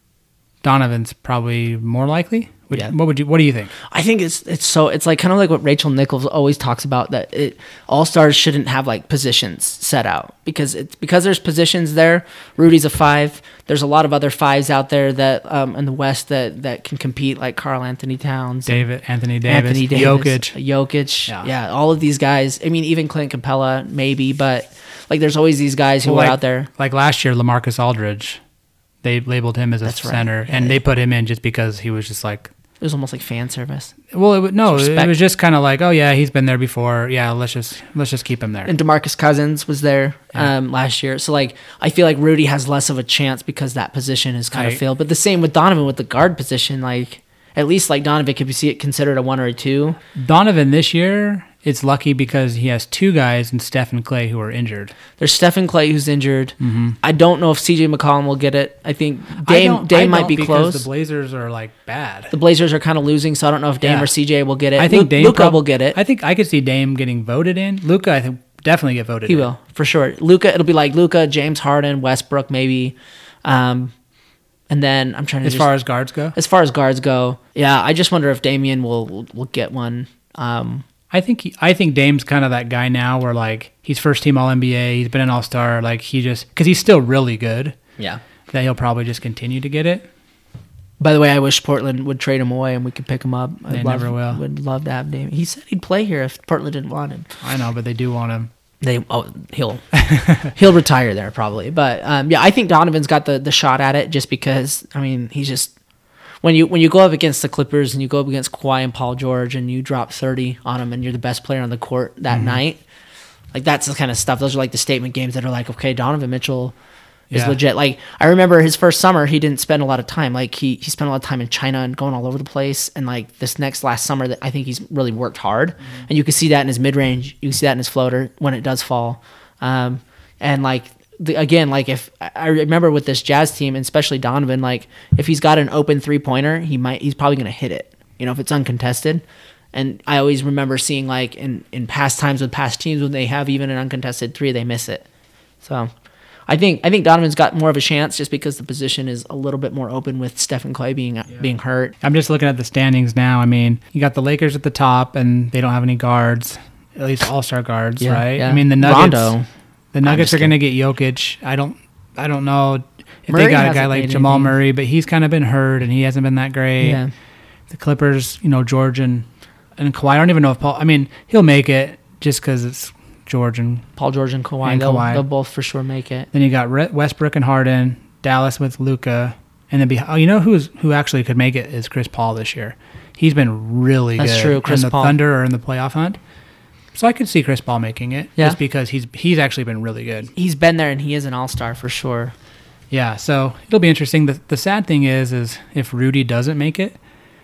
Donovan's probably more likely. Would, yeah. What would you? What do you think? I think it's it's so it's like kind of like what Rachel Nichols always talks about, that it All Stars shouldn't have like positions set out because it's because there's positions there. Rudy's a five. There's a lot of other fives out there that um, in the West that, that can compete, like Karl Anthony Towns, David Anthony Davis, Anthony Davis, Jokic, Jokic. Yeah. yeah, all of these guys. I mean, even Clint Capella maybe, but like there's always these guys who well, are like, out there. Like last year, LaMarcus Aldridge, they labeled him as a That's center, right. and yeah. they put him in just because he was just like. It was almost like fan service. Well, it, w- no, Respect. it was just kind of like, oh yeah, he's been there before. Yeah, let's just let's just keep him there. And DeMarcus Cousins was there Yeah. um, last year, so like I feel like Rudy has less of a chance because that position is kind I- of filled. But the same with Donovan with the guard position, like at least like Donovan could be see it considered a one or a two. Donovan this year, it's lucky because he has two guys in Steph and Clay who are injured. There's Stephen Clay who's injured. Mm-hmm. I don't know if C J McCollum will get it. I think I Dame don't- I Dame might don't be because close. The Blazers are like bad. The Blazers are kind of losing, so I don't know if Dame Yeah. or C J will get it. I think Lu- Dame Luka prob- will get it. I think I could see Dame getting voted in. Luka, I think definitely get voted He in. will for sure. Luka, it'll be like Luka, James Harden, Westbrook, maybe, um, and then I'm trying to As just, far as guards go, as far as guards go. Yeah, I just wonder if Damian will will, will get one. Um, I think he, I think Dame's kind of that guy now where like he's first team All N B A, he's been an All Star, like he just because he's still really good. yeah. That he'll probably just continue to get it. By the way, I wish Portland would trade him away and we could pick him up. I'd They love, never will. Would love to have Damian. He said he'd play here if Portland didn't want him. I know, but they do want him. They oh he'll he'll retire there probably, but um, yeah, I think Donovan's got the, the shot at it just because I mean he's just when you when you go up against the Clippers and you go up against Kawhi and Paul George and you drop thirty on them and you're the best player on the court that Mm-hmm. night, like that's the kind of stuff. Those are like the statement games that are like, okay, Donovan Mitchell is Yeah. legit. Like I remember his first summer, he didn't spend a lot of time. Like he he spent a lot of time in China and going all over the place. And like this next last summer, that I think he's really worked hard, Mm-hmm. and you can see that in his mid range. You can see that in his floater when it does fall. Um, and like the, again, like if I remember with this Jazz team, and especially Donovan, like if he's got an open three pointer, he might he's probably gonna hit it. You know, if it's uncontested. And I always remember seeing like in in past times with past teams when they have even an uncontested three, they miss it. So. I think I think Donovan's got more of a chance just because the position is a little bit more open with Stephen Clay being yeah. being hurt. I'm just looking at the standings now. I mean, you got the Lakers at the top, and they don't have any guards, at least all-star guards, Yeah, right? yeah. I mean, the Nuggets. Rondo. The Nuggets I'm are going to get Jokic. I don't, I don't know if Murray they got a guy hasn't like made Jamal anything. Murray, but he's kind of been hurt, and he hasn't been that great. Yeah. The Clippers, you know, George and and Kawhi. I don't even know if Paul. I mean, he'll make it just because it's George and Paul George and Kawhi, And they'll, Kawhi. they'll both for sure make it. Then you got Re- Westbrook and Harden, Dallas with Luka, and then be, oh, you know who's who actually could make it is Chris Paul this year. He's been really That's good. true, Chris in the Paul. Thunder or in the playoff hunt. So I could see Chris Paul making it, Yeah. just because he's he's actually been really good. He's been there and he is an all-star for sure. Yeah, so it'll be interesting. The the sad thing is, is if Rudy doesn't make it,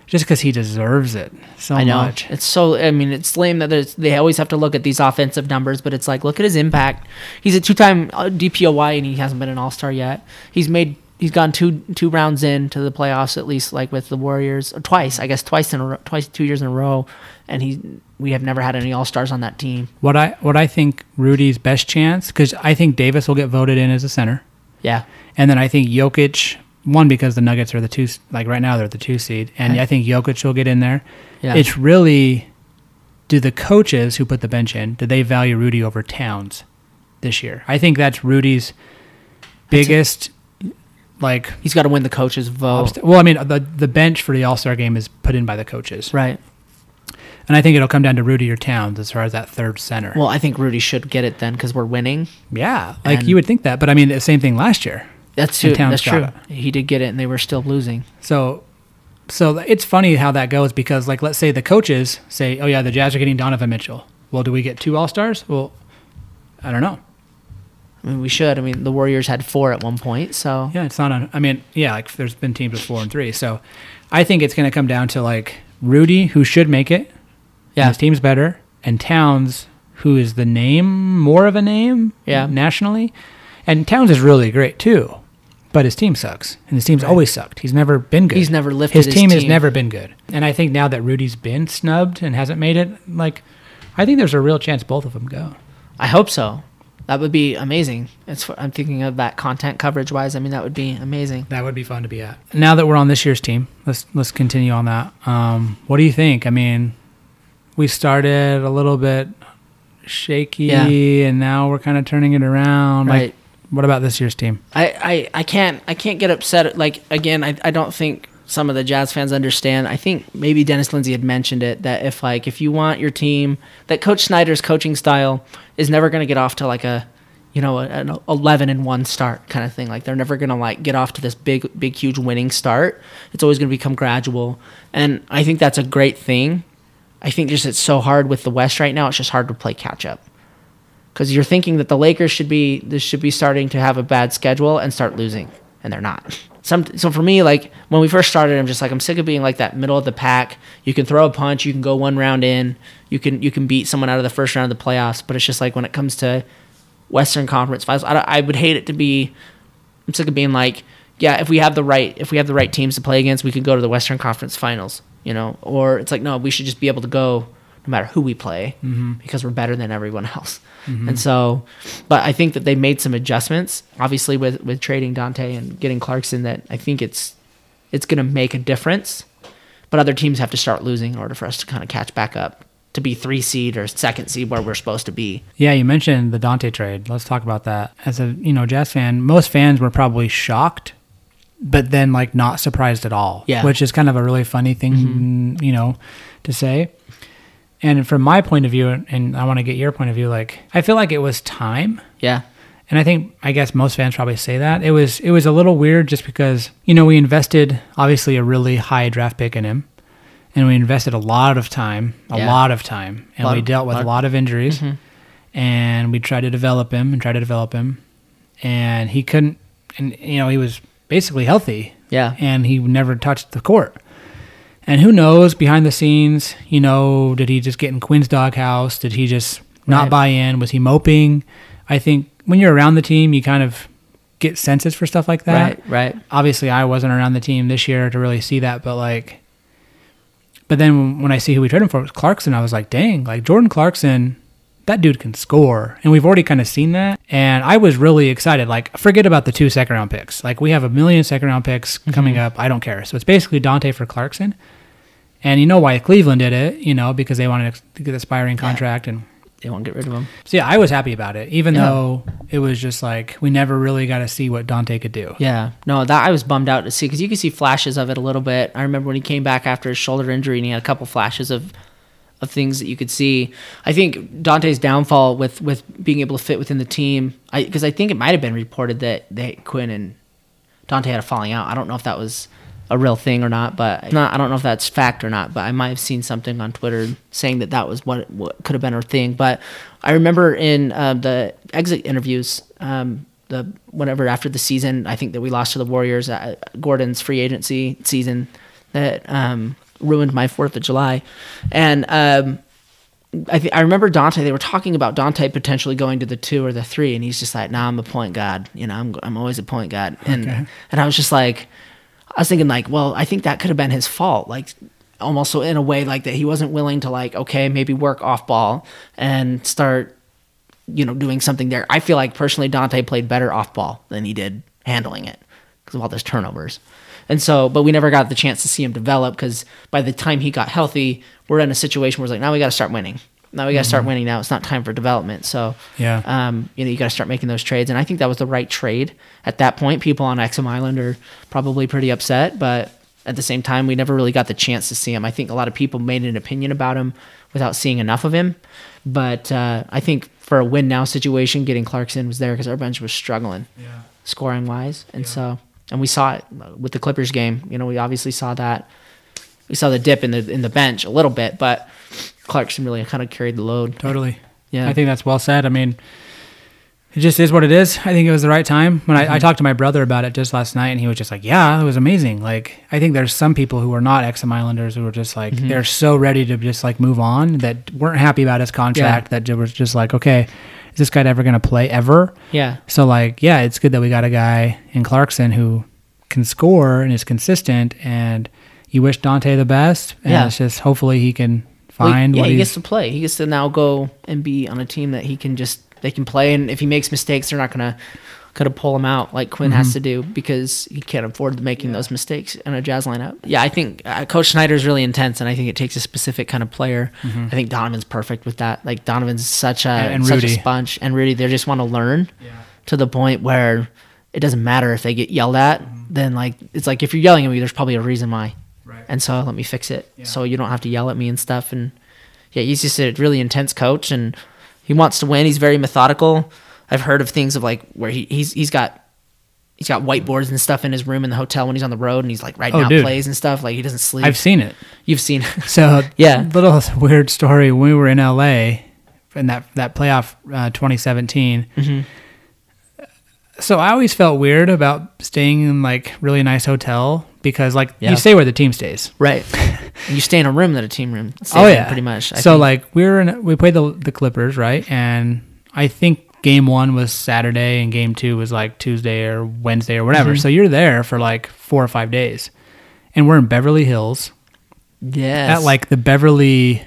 just because he deserves it so I know. much. It's so, I mean, it's lame that there's, they always have to look at these offensive numbers, but it's like, look at his impact. He's a two-time uh, D P O Y, and he hasn't been an all-star yet. He's made, he's gone two two rounds into the playoffs, at least, like with the Warriors, or twice, I guess, twice in a row, twice, two years in a row, and he, we have never had any all-stars on that team. What I what I think Rudy's best chance, because I think Davis will get voted in as a center. Yeah. And then I think Jokic, one, because the Nuggets are the two, like right now they're the two seed, and Right. I think Jokic will get in there. Yeah. It's really, do the coaches who put the bench in, do they value Rudy over Towns this year? I think that's Rudy's biggest, like, He's got to win the coach's vote. obst- well, I mean, the the bench for the All-Star game is put in by the coaches. Right. And I think it'll come down to Rudy or Towns as far as that third center. Well, I think Rudy should get it then because we're winning. yeah, like and- you would think that, but I mean, the same thing last year. That's And true. Towns That's got true. He did get it, and they were still losing. So, so it's funny how that goes because, like, let's say the coaches say, "Oh yeah, the Jazz are getting Donovan Mitchell." Well, do we get two All Stars? Well, I don't know. I mean, we should. I mean, the Warriors had four at one point, so Yeah, it's not. On, I mean, yeah, like there's been teams with four and three. So, I think it's going to come down to like Rudy, who should make it. yeah, And his team's better, and Towns, who is the name, more of a name, Yeah. nationally, and Towns is really great too. But his team sucks, and his team's Right. always sucked. He's never been good. He's never lifted his his team. has team. never been good. And I think now that Rudy's been snubbed and hasn't made it, like, I think there's a real chance both of them go. I hope so. That would be amazing. It's. I'm thinking of that content coverage wise. I mean, that would be amazing. That would be fun to be at. Now that we're on this year's team, let's let's continue on that. Um, what do you think? I mean, we started a little bit shaky, Yeah. and now we're kind of turning it around. Like, Right. what about this year's team? I, I, I can't I can't get upset. Like again, I, I don't think some of the Jazz fans understand. I think maybe Dennis Lindsay had mentioned it that if like if you want your team, that Coach Snyder's coaching style is never going to get off to like a, you know, an eleven and one start kind of thing. Like they're never going to like get off to this big big huge winning start. It's always going to become gradual, and I think that's a great thing. I think just it's so hard with the West right now. It's just hard to play catch up. Because you're thinking that the Lakers should be this should be starting to have a bad schedule and start losing, and they're not. Some so for me, like when we first started, I'm just like I'm sick of being like that middle of the pack. You can throw a punch, you can go one round in, you can you can beat someone out of the first round of the playoffs, but it's just like when it comes to Western Conference Finals, I, I would hate it to be. I'm sick of being like, yeah, if we have the right if we have the right teams to play against, we could go to the Western Conference Finals, you know. Or it's like no, we should just be able to go no matter who we play Mm-hmm. because we're better than everyone else. And so, but I think that they made some adjustments, obviously with, with trading Dante and getting Clarkson, that I think it's it's going to make a difference. But other teams have to start losing in order for us to kind of catch back up to be three seed or second seed where we're supposed to be. Yeah, you mentioned the Dante trade. Let's talk about that. As a you know Jazz fan, most fans were probably shocked, but then like not surprised at all. Yeah. Which is kind of a really funny thing, Mm-hmm. you know, to say. And from my point of view, and I want to get your point of view, like I feel like it was time. Yeah. And I think I guess most fans probably say that. It was it was a little weird just because, you know, we invested obviously a really high draft pick in him. And we invested a lot of time, a Yeah. lot of time. And Lot we of- dealt with lot- a lot of injuries. Mhm. And we tried to develop him and tried to develop him. And he couldn't, and you know, he was basically healthy. Yeah. And he never touched the court. And who knows behind the scenes, you know, did he just get in Quinn's doghouse? Did he just not Right. buy in? Was he moping? I think when you're around the team, you kind of get senses for stuff like that. Right. Right. Obviously, I wasn't around the team this year to really see that, but like, but then when I see who we traded him for, it was Clarkson. I was like, dang, like Jordan Clarkson, that dude can score. And we've already kind of seen that. And I was really excited. Like, forget about the two second round picks. Like, we have a million second round picks coming up. I don't care. So it's basically Dante for Clarkson. And you know why Cleveland did it, you know, because they wanted to get the expiring contract. And They won't get rid of him. so, yeah, I was happy about it, even Yeah. though it was just like we never really got to see what Dante could do. Yeah, no, that I was bummed out to see because you could see flashes of it a little bit. I remember when he came back after his shoulder injury and he had a couple flashes of of things that you could see. I think Dante's downfall with with being able to fit within the team, because I, I think it might have been reported that they Quinn and Dante had a falling out. I don't know if that was a real thing or not, but not, I don't know if that's fact or not, but I might have seen something on Twitter saying that that was what, what could have been a thing. But I remember in uh, the exit interviews, um, the whenever after the season, I think that we lost to the Warriors, uh, Gordon's free agency season, that um, ruined my Fourth of July. And um, I th- I remember Dante. They were talking about Dante potentially going to the two or the three, and he's just like, "Nah, I'm a point guard. You know, I'm I'm always a point guard." And Okay. and I was just like, I was thinking like, well, I think that could have been his fault, like almost so in a way like that he wasn't willing to like, okay, maybe work off ball and start, you know, doing something there. I feel like personally Dante played better off ball than he did handling it because of all those turnovers. And so, but we never got the chance to see him develop because by the time he got healthy, we're in a situation where it's like, now we got to start winning. Now we got to mm-hmm. start winning now. It's not time for development. So, yeah, um, you know, you got to start making those trades. And I think that was the right trade at that point. People on Exum Island are probably pretty upset, but at the same time, we never really got the chance to see him. I think a lot of people made an opinion about him without seeing enough of him. But uh, I think for a win now situation, getting Clarkson was there because our bench was struggling yeah. scoring wise. And Yeah. so, and we saw it with the Clippers game. You know, we obviously saw that. We saw the dip in the in the bench a little bit, but Clarkson really kind of carried the load. Totally. Yeah. I think that's well said. I mean, it just is what it is. I think it was the right time. When Mm-hmm. I, I talked to my brother about it just last night, and he was just like, yeah, it was amazing. Like, I think there's some people who are not Exum Islanders who are just like, Mm-hmm. they're so ready to just like move on, that weren't happy about his contract, that was just like, okay, is this guy ever going to play ever? Yeah. So like, yeah, it's good that we got a guy in Clarkson who can score and is consistent, and you wish Dante the best. And Yeah. it's just hopefully he can Well, find yeah, what he he's gets to play. He gets to now go and be on a team that he can just they can play, and if he makes mistakes, they're not gonna gonna pull him out like Quinn Mm-hmm. has to do because he can't afford making those mistakes in a Jazz lineup. Yeah, I think uh, Coach Snyder is really intense, and I think it takes a specific kind of player. I think Donovan's perfect with that. Like Donovan's such a And- and such a Rudy. sponge, and Rudy, they just want to learn Yeah. to the point where it doesn't matter if they get yelled at. Then like it's like if you're yelling at me, there's probably a reason why. Right. And so let me fix it. Yeah. So you don't have to yell at me and stuff. And yeah, he's just a really intense coach, and he wants to win. He's very methodical. I've heard of things of like where he, he's he's got he's got whiteboards and stuff in his room in the hotel when he's on the road, and he's like writing Oh, out dude. plays and stuff. Like he doesn't sleep. I've seen it. You've seen. So Yeah. little weird story. When we were in L A in that that playoff uh, twenty seventeen. Mm-hmm. So I always felt weird about staying in like really nice hotel because like Yeah. you stay where the team stays. Right. And you stay in a room that a team room. stays Oh in, yeah, pretty much. I so think. like we were in we played the the Clippers, right? And I think game one was Saturday and game two was like Tuesday or Wednesday or whatever. Mhm. So you're there for like four or five days, and we're in Beverly Hills. Yes. At like the Beverly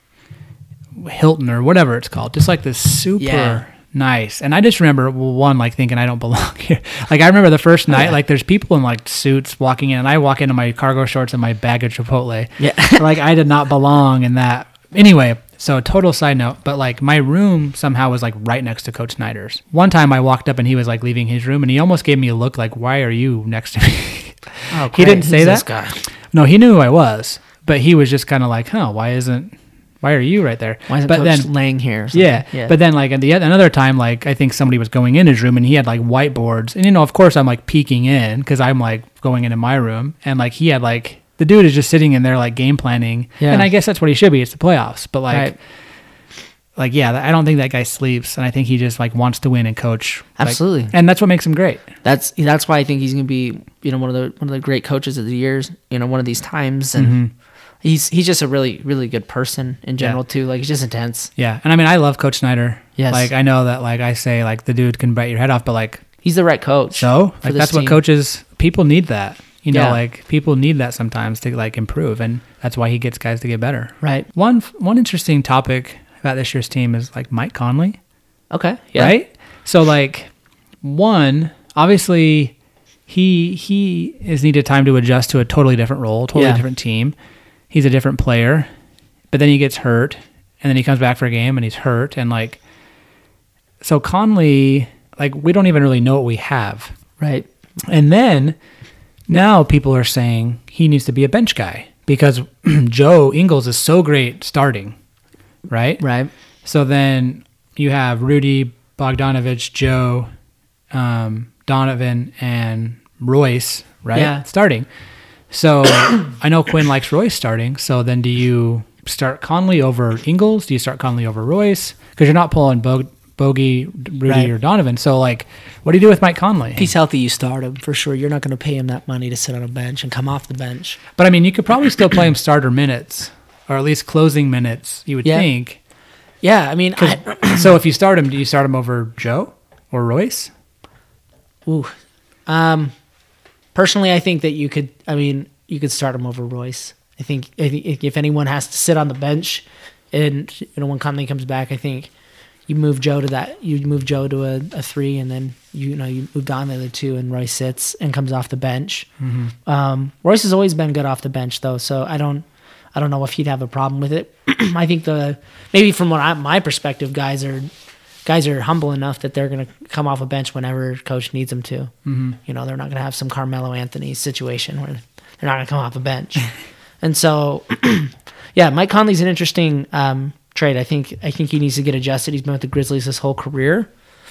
Hilton or whatever it's called, just like this super Yeah. nice. And I just remember, well, one, like thinking I don't belong here. Like I remember the first night, Yeah. like there's people in like suits walking in, and I walk into my cargo shorts and my bag of Chipotle. Yeah. Like I did not belong in that. Anyway, so total side note, but like my room somehow was like right next to Coach Snyder's. One time I walked up and he was like leaving his room, and he almost gave me a look like, "Why are you next to me?" Oh, He great. didn't say Who's that. this guy? No, he knew who I was, but he was just kind of like, "Huh, why isn't, why are you right there?" Why isn't but Coach then, laying here? Or something? yeah, Yeah. but then like at the another time, like I think somebody was going in his room and he had like whiteboards, and you know, of course, I'm like peeking in because I'm like going into my room, and like he had like the dude is just sitting in there like game planning, Yeah. and I guess that's what he should be. It's the playoffs, but like. Right. Like, yeah, I don't think that guy sleeps, and I think he just like wants to win and coach. Like, Absolutely. and that's what makes him great. That's that's why I think he's gonna be, you know, one of the one of the great coaches of the years, you know, one of these times, and Mhm. he's he's just a really really good person in general Yeah. too. Like he's just intense. Yeah, and I mean, I love Coach Snyder. Yes. Like I know that like I say like the dude can bite your head off, but like He's the right coach. so for like this that's what team. coaches people need that. You know, Yeah. like people need that sometimes to like improve, and that's why he gets guys to get better. Right. One one interesting topic about this year's team is like Mike Conley. Okay. Yeah. Right? So like one, obviously he he is needed time to adjust to a totally different role, totally Yeah. different team. He's a different player. But then he gets hurt, and then he comes back for a game and he's hurt, and like so Conley, like we don't even really know what we have. Right. And then now people are saying he needs to be a bench guy because Joe Ingles is so great starting, right? Right. So then you have Rudy, Bogdanovich, Joe, um, Donovan, and Royce, right? Yeah. Starting. So I know Quinn likes Royce starting. So then do you start Conley over Ingles? Do you start Conley over Royce? Because you're not pulling Bog- Bogey, Rudy, Right. or Donovan. So, like, what do you do with Mike Conley? If he's healthy, you start him for sure. You're not going to pay him that money to sit on a bench and come off the bench. But, I mean, you could probably still play him starter minutes, or at least closing minutes, you would Yeah. think. Yeah, I mean, I, So, if you start him, do you start him over Joe or Royce? ooh, um, personally, I think that you could. I mean, you could start him over Royce. I think if, if anyone has to sit on the bench, and you know when Conley comes back, I think you move Joe to that. You move Joe to a, a three, and then you, you know you move Don to the two, and Royce sits and comes off the bench. Mm-hmm. Um, Royce has always been good off the bench, though, so I don't. I don't know if he'd have a problem with it. I think the maybe from what I, my perspective, guys are guys are humble enough that they're going to come off a bench whenever coach needs them to. Mm-hmm. You know, they're not going to have some Carmelo Anthony situation where they're not going to come off a bench. And so, yeah, Mike Conley's an interesting um, trade. I think I think he needs to get adjusted. He's been with the Grizzlies his whole career,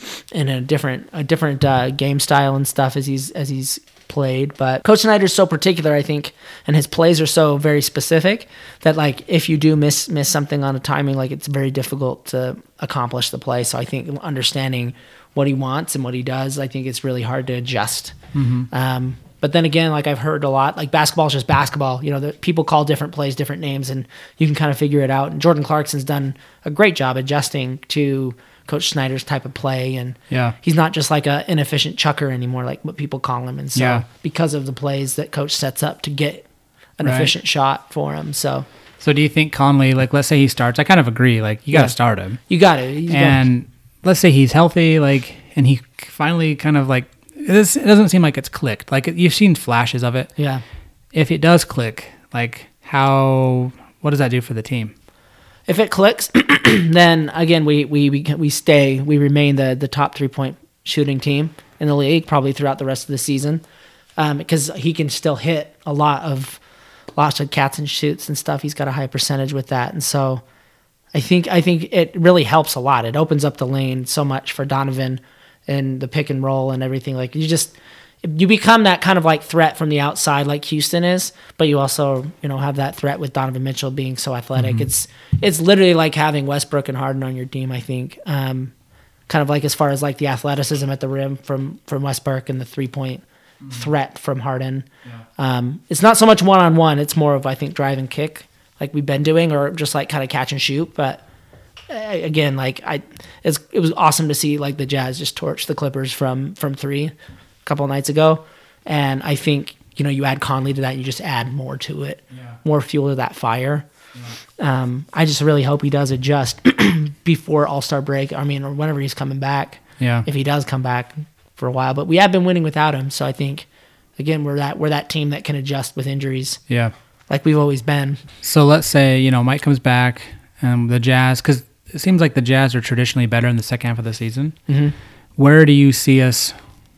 in a different a different uh, game style and stuff as he's as he's played. But Coach Snyder's so particular, I think, and his plays are so very specific that, like, if you do miss miss something on a timing, like, it's very difficult to accomplish the play. So I think understanding what he wants and what he does, I think it's really hard to adjust. Mm-hmm. Um, but then again, like I've heard a lot, like basketball is just basketball. You know, the, people call different plays different names, and you can kind of figure it out. And Jordan Clarkson's done a great job adjusting to Coach Snyder's type of play, and Yeah. he's not just like a inefficient chucker anymore, like what people call him. And so, Yeah. because of the plays that Coach sets up to get an Right. efficient shot for him, so So, do you think Conley, like, let's say he starts? I kind of agree. Like, you got to Yeah. start him. you got it. And let's say he's healthy, like, and he finally kind of like this. It doesn't seem like it's clicked. Like, you've seen flashes of it. yeah. If it does click, like, how? What does that do for the team? If it clicks, then again we, we we we stay. We remain the the top three point shooting team in the league probably throughout the rest of the season, um, because he can still hit a lot of lots of cats and shoots and stuff. He's got a high percentage with that, and so I think I think it really helps a lot. It opens up the lane so much for Donovan and the pick and roll and everything. Like, you just you become that kind of like threat from the outside, like Houston is, but you also, you know, have that threat with Donovan Mitchell being so athletic. Mm-hmm. It's it's literally like having Westbrook and Harden on your team, I think. Um, kind of like as far as like the athleticism at the rim from from Westbrook and the three point mm-hmm. threat from Harden. Yeah. Um, it's not so much one on one. It's more of, I think, drive and kick, like we've been doing, or just like kind of catch and shoot. But uh, again, like I, it's, it was awesome to see like the Jazz just torch the Clippers from from three a couple of nights ago, and I think, you know, you add Conley to that, you just add more to it, Yeah. more fuel to that fire. Yeah. Um, I just really hope he does adjust before All-Star break. I mean, or whenever he's coming back, Yeah. if he does come back for a while. But we have been winning without him, so I think again we're that we're that team that can adjust with injuries, Yeah. like we've always been. So let's say, you know, Mike comes back, and the Jazz, because it seems like the Jazz are traditionally better in the second half of the season. Mm-hmm. Where do you see us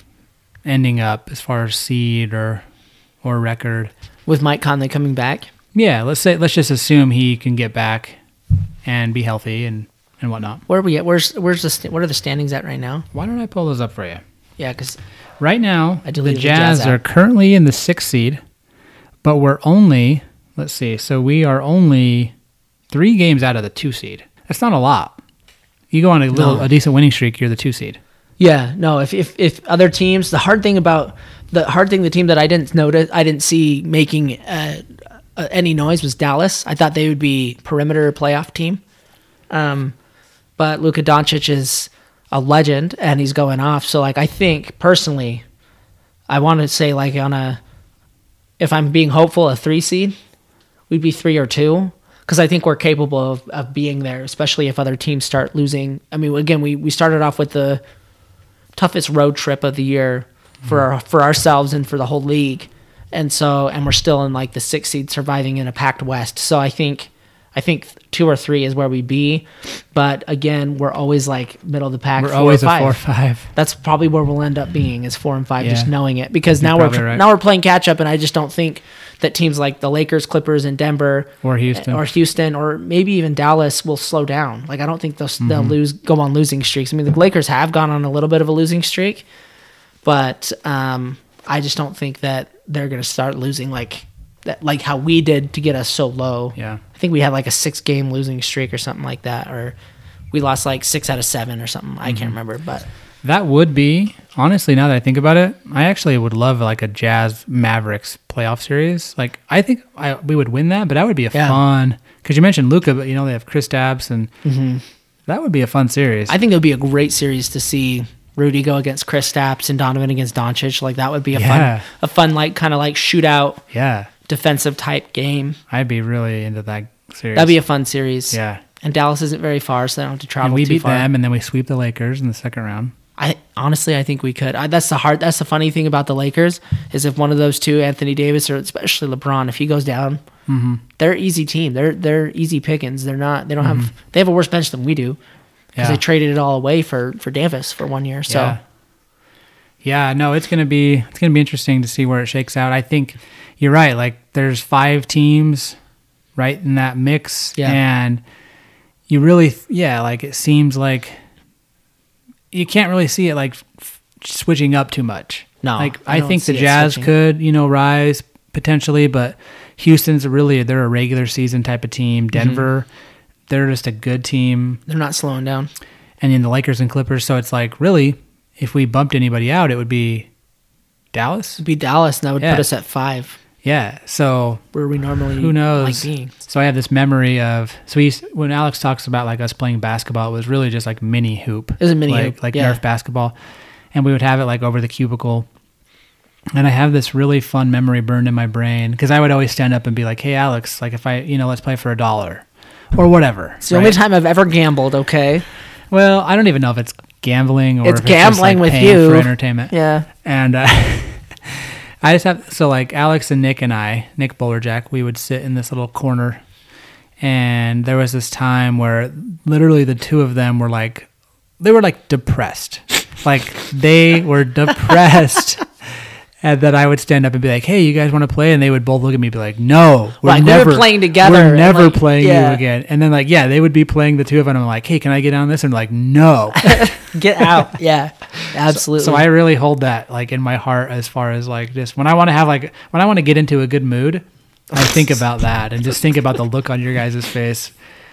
ending up as far as seed or or record? With Mike Conley coming back, Yeah, let's say let's just assume he can get back and be healthy and, and whatnot. where are we at? Where's where's the st- what are the standings at right now? Why don't I pull those up for you? Yeah, because Right now, I the deleted the Jazz, Jazz are app. currently in the sixth seed, but we're only, let's see, so we are only three games out of the two seed. That's not a lot. You go on a little, No. a decent winning streak, you're the two seed. yeah, no. If, if if other teams, the hard thing about the hard thing, the team that I didn't notice, I didn't see making uh, uh, any noise was Dallas. I thought they would be perimeter playoff team, um, but Luka Doncic is a legend and he's going off. So like, I think personally, I want to say like on a, if I'm being hopeful, a three seed, we'd be three or two. Because I think we're capable of, of being there, especially if other teams start losing. I mean, again, we, we started off with the toughest road trip of the year for our, for ourselves and for the whole league, and so and we're still in like the sixth seed, surviving in a packed West. So I think I think two or three is where we be, but again, we're always like middle of the pack. We're four always or a five. four or five. That's probably where we'll end up being, is four and five, just Yeah. knowing it. Because You're now we're probably right. now we're playing catch up, and I just don't think that teams like the Lakers, Clippers, and Denver, Or Houston. or Houston, or maybe even Dallas will slow down. Like I don't think they'll Mm-hmm. they'll lose go on losing streaks. I mean, the Lakers have gone on a little bit of a losing streak, but um, I just don't think that they're going to start losing like that, like how we did to get us so low. Yeah. I think we had like a six game losing streak or something like that, or we lost like six out of seven or something. I can't remember, but That would be, honestly, now that I think about it, I actually would love like a Jazz Mavericks playoff series. Like, I think I, we would win that, but that would be a Yeah. fun, because you mentioned Luka, but you know, they have Kristaps, and that would be a fun series. I think it would be a great series to see Rudy go against Kristaps and Donovan against Doncic. Like that would be a Yeah. fun, a fun like kind of like shootout yeah, defensive type game. I'd be really into that series. That'd be a fun series. yeah. And Dallas isn't very far, so they don't have to travel And we too beat far. them, and then we sweep the Lakers in the second round. I honestly, I think we could. I, that's the hard. That's the funny thing about the Lakers is if one of those two, Anthony Davis or especially LeBron, if he goes down, Mm-hmm. they're easy team. They're they're easy pickings. They're not. They don't have. They have a worse bench than we do because Yeah. they traded it all away for for Davis for one year. So Yeah. Yeah, no, it's gonna be it's gonna be interesting to see where it shakes out. I think you're right. Like, there's five teams right in that mix, Yeah. and you really, yeah, like it seems like you can't really see it like f- switching up too much. No, like I I, don't think the see it Jazz switching. could, you know, rise potentially, but Houston's a really they're a regular season type of team. Mm-hmm. Denver, they're just a good team. they're not slowing down. And then the Lakers and Clippers. So it's like, really, if we bumped anybody out, it would be Dallas. It'd be Dallas, and that would Yeah. put us at five, Yeah. So where we normally who knows? like being. So I have this memory of so we used, when Alex talks about like us playing basketball, it was really just like mini hoop. It was a mini like, hoop, like yeah. Nerf basketball, and we would have it like over the cubicle. And I have this really fun memory burned in my brain because I would always stand up and be like, "Hey, Alex, like if I, you know, let's play for a dollar, or whatever." It's the only time I've ever gambled. Okay, Well, I don't even know if it's gambling or It's if it's just, gambling like, with paying you. for entertainment. yeah, And uh, I just have so like Alex and Nick and I, Nick Bowlerjack, we would sit in this little corner, and there was this time where literally the two of them were like, they were like depressed, like they were depressed. And then I would stand up and be like, "Hey, you guys want to play?" And they would both look at me and be like, "No, we're Like, we were never playing together We're and, never like, playing yeah. you again." And then like, yeah, they would be playing the two of them. And I'm like, "Hey, can I get on this?" And like, "No." get out. Yeah, absolutely. So I really hold that like in my heart as far as like just when I want to have like when I want to get into a good mood, I think about that and just think about the look on your guys' face.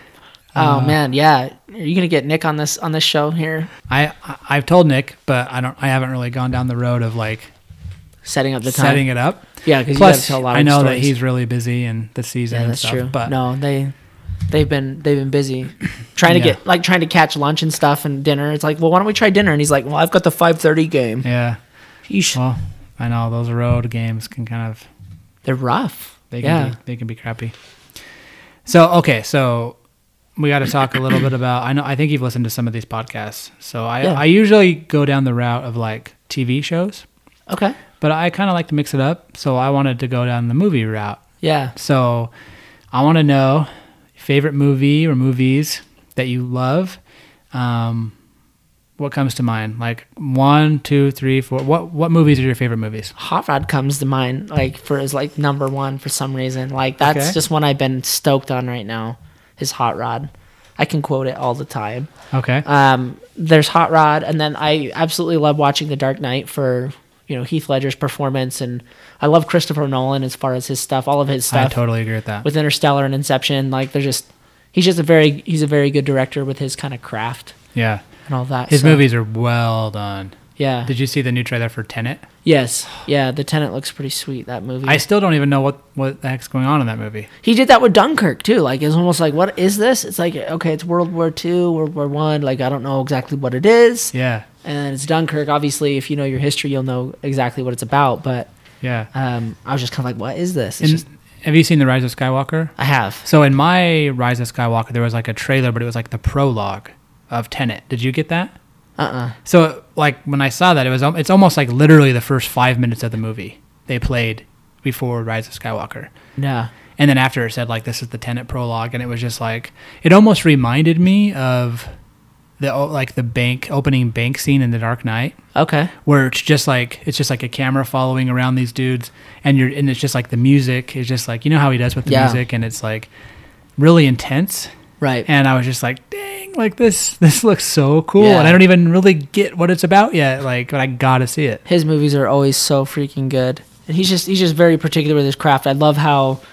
oh man, yeah. Are you gonna get Nick on this on this show here? I I- I've told Nick, but I don't I haven't really gone down the road of like Setting up the time. setting it up. Yeah, because you got to Plus, tell a lot of I know that stories. he's really busy in the season Yeah, and that's stuff. true. But no, they they've been they've been busy trying to Yeah. get like trying to catch lunch and stuff and dinner. It's like, well, why don't we try dinner? And he's like, well, I've got the five thirty game. yeah, Yeesh. well, I know those road games can kind of They're rough. they yeah. can be, they can be crappy. So okay, so we got to talk a little bit about. I know I think you've listened to some of these podcasts. So I Yeah. I usually go down the route of like T V shows, Okay. but I kind of like to mix it up. So I wanted to go down the movie route. Yeah. So I want to know favorite movie or movies that you love. Um, what comes to mind? Like one, two, three, four. What what movies are your favorite movies? Hot Rod comes to mind like for as like number one for some reason. Like that's Okay. just one I've been stoked on right now. Is Hot Rod. I can quote it all the time. Okay. Um, there's Hot Rod, and then I absolutely love watching The Dark Knight for you know Heath Ledger's performance, and I love Christopher Nolan as far as his stuff, all of his I stuff totally agree with that. with Interstellar and Inception. Like they're just he's just a very he's a very good director with his kind of craft Yeah. and all that. His so, movies are well done. yeah, Did you see the new trailer for Tenet? yes, yeah. The Tenet looks pretty sweet. That movie. I still don't even know what, what the heck's going on in that movie. He did that with Dunkirk too. Like it's almost like, what is this? It's like, okay, it's World War Two, World War One. Like I don't know exactly what it is. Yeah. And it's Dunkirk. Obviously, if you know your history, you'll know exactly what it's about. But Yeah. um, I was just kind of like, what is this? It's And just have you seen The Rise of Skywalker? I have. So in my Rise of Skywalker, there was like a trailer, but it was like the prologue of Tenet. Did you get that? Uh uh So like when I saw that, it was al- it's almost like literally the first five minutes of the movie they played before Rise of Skywalker, No. and then after it said like this is the Tenet prologue, and it was just like it almost reminded me of the o- like the bank opening bank scene in The Dark Knight, Okay. where it's just like it's just like a camera following around these dudes, and you're and it's just like the music is just like you know how he does with the Yeah. music, and it's like really intense. Right. And I was just like, dang, like this, this looks so cool. Yeah. And I don't even really get what it's about yet. Like, but I gotta see it. His movies are always so freaking good, and he's just he's just very particular with his craft. I love how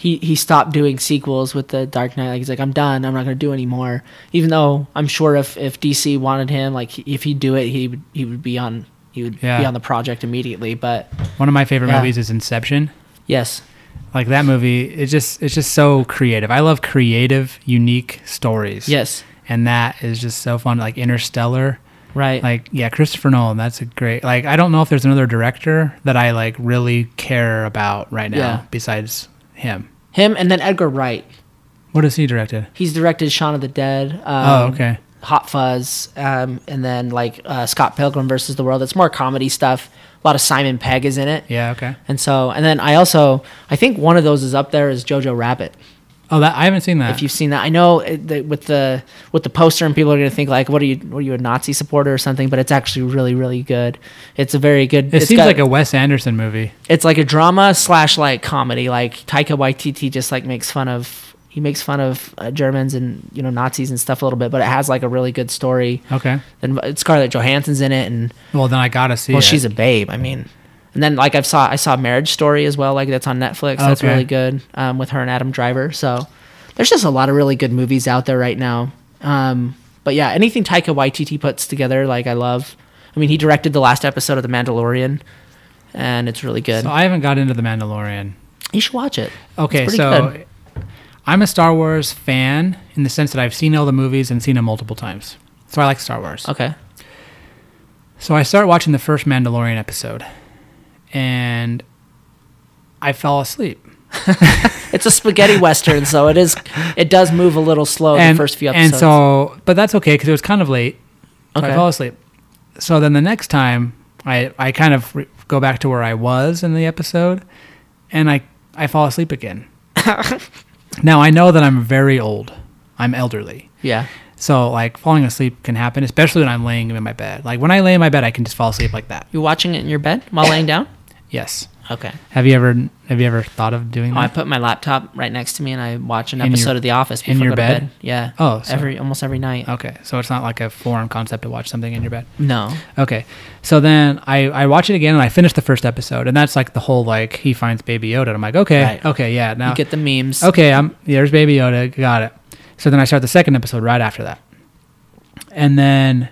he he stopped doing sequels with the Dark Knight. Like he's like, I'm done. I'm not gonna do any more. Even though I'm sure if if D C wanted him, like if he'd do it, he would he would be on he would Yeah. be on the project immediately. But One of my favorite Yeah. movies is Inception. yes, Like that movie, it's just it's just so creative. I love creative, unique stories. yes, And that is just so fun. Like Interstellar. right. Like, yeah, Christopher Nolan, that's a great, like, I don't know if there's another director that I, like, really care about right now Yeah. besides him. Him and then Edgar Wright. What has he directed? He's directed Shaun of the Dead. Um, Oh, okay. Hot Fuzz, um, and then like uh, Scott Pilgrim versus the World. It's more comedy stuff. A lot of Simon Pegg is in it. Yeah, okay. And so, and then I also, I think one of those is up there is Jojo Rabbit. Oh, that I haven't seen that. If you've seen that, I know it, the, with the with the poster, and people are gonna think like, "What are you? What are you a Nazi supporter or something?" But it's actually really, really good. It's a very good. it it's seems got- like a Wes Anderson movie. It's like a drama slash like comedy. Like Taika Waititi just like makes fun of he makes fun of uh, Germans and you know Nazis and stuff a little bit, but it has like a really good story. Okay. And Scarlett Johansson's in it, and Well, then I gotta see well, it. she's a babe. I mean, and then like I've saw I saw Marriage Story as well. Like that's on Netflix. That's Okay. really good um, with her and Adam Driver. So there's just a lot of really good movies out there right now. Um, but yeah, anything Taika Waititi puts together, like I love. I mean, he directed the last episode of The Mandalorian, and it's really good. So I haven't got into The Mandalorian. You should watch it. Okay, It's pretty so good. I'm a Star Wars fan in the sense that I've seen all the movies and seen them multiple times. So I like Star Wars. Okay. So I started watching the first Mandalorian episode, and I fell asleep. It's a spaghetti western, so it is. It does move a little slow and, the first few episodes. And so, but that's okay because it was kind of late. So Okay. I fell asleep. So then the next time, I, I kind of re- go back to where I was in the episode, and I, I fall asleep again. Now, I know that I'm very old. I'm elderly. yeah. So, like, falling asleep can happen, especially when I'm laying in my bed. Like, when I lay in my bed, I can just fall asleep like that. You watching it in your bed while laying down? Yes. Okay. Have you ever have you ever thought of doing Oh, I that? put my laptop right next to me and I watch an In your- episode of The Office before in I your go to bed? bed. Yeah. Oh, so- every almost every night. Okay. So it's not like a foreign concept to watch something in your bed. No. Okay. So then I, I watch it again and I finish the first episode. And that's like the whole, like, he finds Baby Yoda. And I'm like, okay. Right. Okay. Yeah. Now, You get the memes. okay. I'm, there's Baby Yoda. Got it. So then I start the second episode right after that. And then,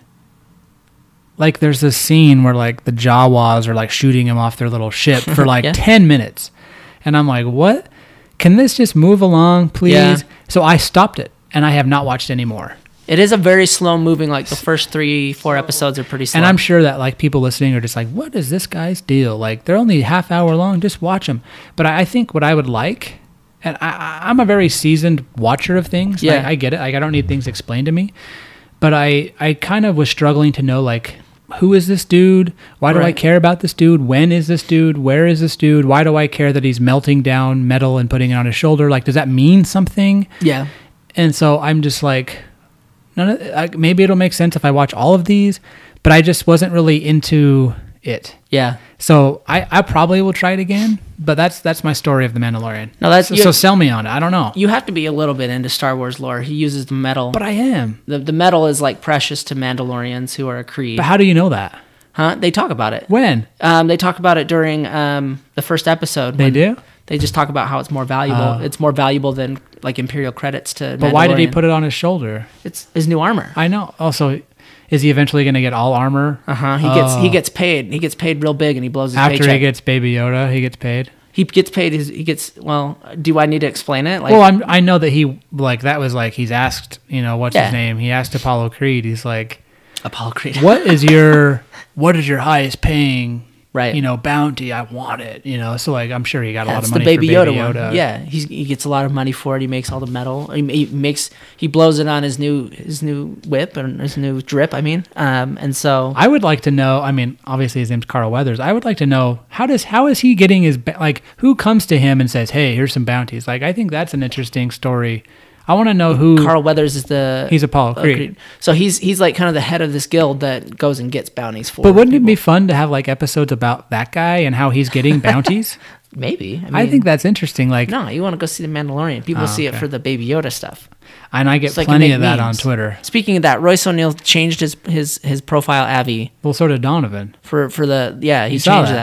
like, there's this scene where, like, the Jawas are, like, shooting him off their little ship for, like, Yeah. ten minutes. And I'm like, what? Can this just move along, please? Yeah. So I stopped it, and I have not watched any more. It is a very slow moving. Like the first three, four episodes are pretty slow. And I'm sure that, like, people listening are just like, what is this guy's deal? Like, they're only half hour long. Just watch them. But I, I think what I would like, and I, I- I'm a very seasoned watcher of things. Yeah. Like, I get it. Like, I don't need things explained to me. But I, I kind of was struggling to know, like, who is this dude? Why do I Right. care about this dude? When is this dude? Where is this dude? Why do I care that he's melting down metal and putting it on his shoulder? Like, does that mean something? yeah. And so I'm just like, none of, like, maybe it'll make sense if I watch all of these, but I just wasn't really into it. Yeah. So I, I probably will try it again, but that's that's my story of the Mandalorian. No, that's- so, you- so sell me on it. I don't know, You have to be a little bit into Star Wars lore. He uses the metal. but I am. the the metal is like precious to Mandalorians who are a Kree. But how do you know that? Huh? They talk about it. When Um, they talk about it during um, the first episode. they when do? They just talk about how it's more valuable. Oh. It's more valuable than like Imperial credits to. But why did he Mandalorian. put it on his shoulder? It's his new armor. I know. Also, is he eventually going to get all armor? Uh huh. He gets he Oh. gets paid. He gets paid real big, and he blows his After paycheck. he gets Baby Yoda, he gets paid. he gets paid. His he gets. Well, do I need to explain it? Like, Well, I'm, I know that he, like, that was like, he's asked, you know, what's Yeah. his name? He asked Apollo Creed. He's like, Apollo Creed. what is your, what is your highest paying, Right. you know, bounty? I want it, you know? So, like, I'm sure he got a lot That's of the money Baby for Baby Yoda, Yoda. one. Yeah, he's, he gets a lot of money for it. He makes all the metal. He, he makes he blows it on his new his new whip and his new drip. I mean, um, and so I would like to know, I mean, obviously his name's Carl Weathers. I would like to know, how does, how is he getting his, ba- like, who comes to him and says, hey, here's some bounties? Like, I think that's an interesting story. I want to know who, Carl Weathers is the he's Apollo uh, Creed. So he's he's like kind of the head of this guild that goes and gets bounties for. But wouldn't it be people. fun to have, like, episodes about that guy and how he's getting bounties? Maybe. I, mean, I think that's interesting. Like, no. You want to go see the Mandalorian? People Oh, see okay. it for the Baby Yoda stuff. and I get It's like plenty you of make that on memes. Twitter. Speaking of that, Royce O'Neal changed his his his profile Avi Well, sort of Donovan. for for the yeah he You saw changed that. that.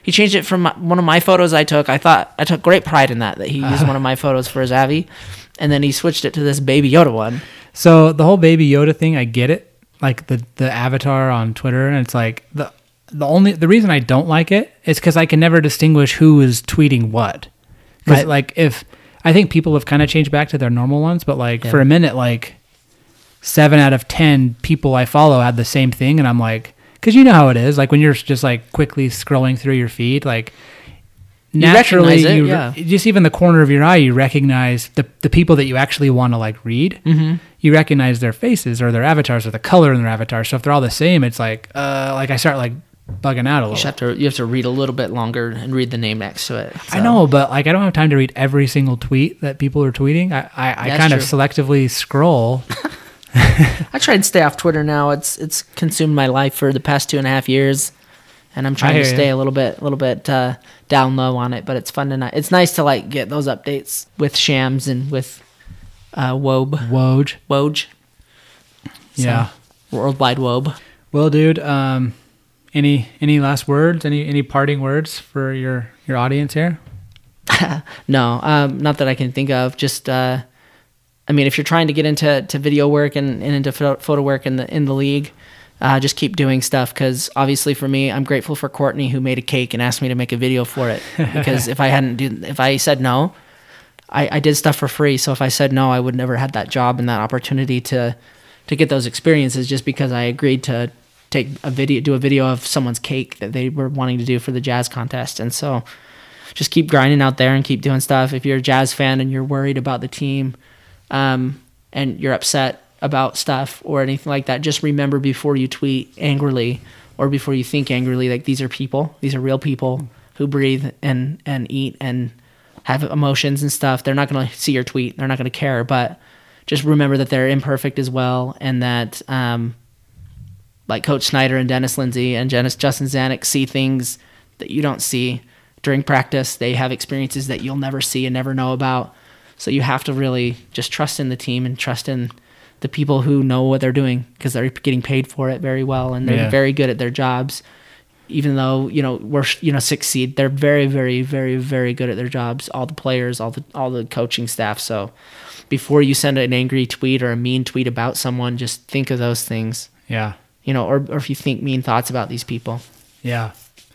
He changed it from my, one of my photos I took. I thought I took great pride in that that he used one of my photos for his Avi, and then he switched it to this Baby Yoda one. So the whole Baby Yoda thing, I get it. Like the the avatar on Twitter, and it's like the the only the reason I don't like it is because I can never distinguish who is tweeting what. Because Right. like if I think people have kind of changed back to their normal ones, but like Yeah. for a minute, like seven out of ten people I follow had the same thing, and I'm like, because you know how it is, like when you're just like quickly scrolling through your feed, like You naturally recognize it, you yeah. just even the corner of your eye, you recognize the the people that you actually want to like read. Mm-hmm. You recognize their faces or their avatars or the color in their avatars. So if they're all the same, it's like, uh, like I start like bugging out a You little. just have to you have to read a little bit longer and read the name next to it. I So- know, but like I don't have time to read every single tweet that people are tweeting. I, I, I That's kind of true. selectively scroll. I try and stay off Twitter now. It's it's consumed my life for the past two and a half years, and I'm trying I to hear stay ya. a little bit, a little bit uh, down low on it. But it's fun to not. It's nice to like get those updates with Shams and with uh, Wobe, Woj. Woj, So, Yeah. Worldwide Wobe. Well, dude, um, any any last words? Any any parting words for your your audience here? No, um, not that I can think of. Just, uh, I mean, if you're trying to get into to video work and, and into photo, photo work in the in the league, uh, just keep doing stuff. Because obviously, for me, I'm grateful for Courtney who made a cake and asked me to make a video for it. Because if I hadn't do, if I said no, I, I did stuff for free. So if I said no, I would never had that job and that opportunity to to get those experiences. Just because I agreed to take a video, do a video of someone's cake that they were wanting to do for the jazz contest, and so. Just keep grinding out there and keep doing stuff. If you're a Jazz fan and you're worried about the team um, and you're upset about stuff or anything like that, just remember before you tweet angrily or before you think angrily, like these are people. These are real people who breathe and, and eat and have emotions and stuff. They're not going to see your tweet. They're not going to care. But just remember that they're imperfect as well, and that um, like Coach Snyder and Dennis Lindsay and Dennis, Justin Zanuck see things that you don't see. During practice, they have experiences that you'll never see and never know about. So you have to really just trust in the team and trust in the people who know what they're doing, because they're getting paid for it very well and they're Yeah. very good at their jobs. Even though, you know, we're, you know, six seed, they're very, very, very, very good at their jobs. All the players, all the all the coaching staff. So before you send an angry tweet or a mean tweet about someone, just think of those things. Yeah. You know, or or if you think mean thoughts about these people. Yeah.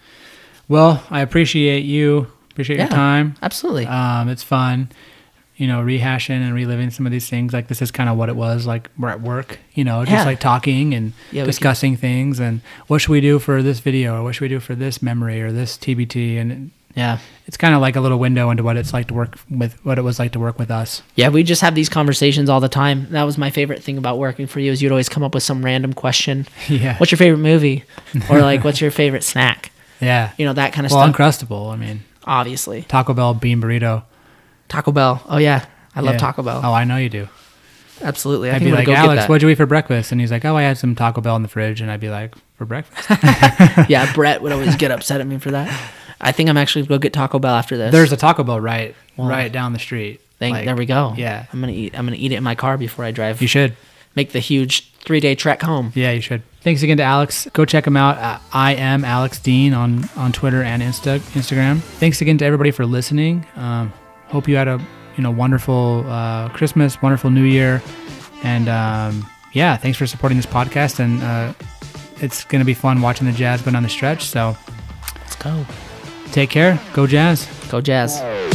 Well, I appreciate you. Appreciate your Yeah. time. Absolutely. Um, it's fun, you know, rehashing and reliving some of these things. Like this is kind of what it was like. We're at work, you know, just Yeah. like talking and Yeah, we discussing things and what should we do for this video or what should we do for this memory or this T B T. And yeah. it's kind of like a little window into what it's like to work with, what it was like to work with us. Yeah, we just have these conversations all the time. That was my favorite thing about working for you, is you'd always come up with some random question. Yeah. What's your favorite movie? Or like, what's your favorite snack? Yeah. You know, that kind of Well, stuff. Uncrustable. I mean, Obviously. Taco Bell bean burrito. Taco Bell. Oh, yeah. I love Yeah. Taco Bell. Oh, I know you do. Absolutely. I I'd think be I'm like, going to go Alex, get what'd you eat for breakfast? And he's like, oh, I had some Taco Bell in the fridge. And I'd be like, for breakfast? that. Yeah, Brett would always get upset at me for that. I think I'm actually going to go get Taco Bell after this. There's a Taco Bell right, Wow. right down the street. Thing. Like, There we go. Yeah. I'm going to eat I'm going to eat it in my car before I drive. You should. Make the huge three-day trek home. Yeah, you should. Thanks again to Alex. Go check him out. Uh, I am Alex Dean on, on Twitter and Insta Instagram. Thanks again to everybody for listening. Um, hope you had a you know wonderful uh, Christmas, wonderful New Year, and um, yeah, thanks for supporting this podcast. And uh, it's gonna be fun watching the Jazz go down the stretch. So Let's go. take care. Go Jazz. Go Jazz.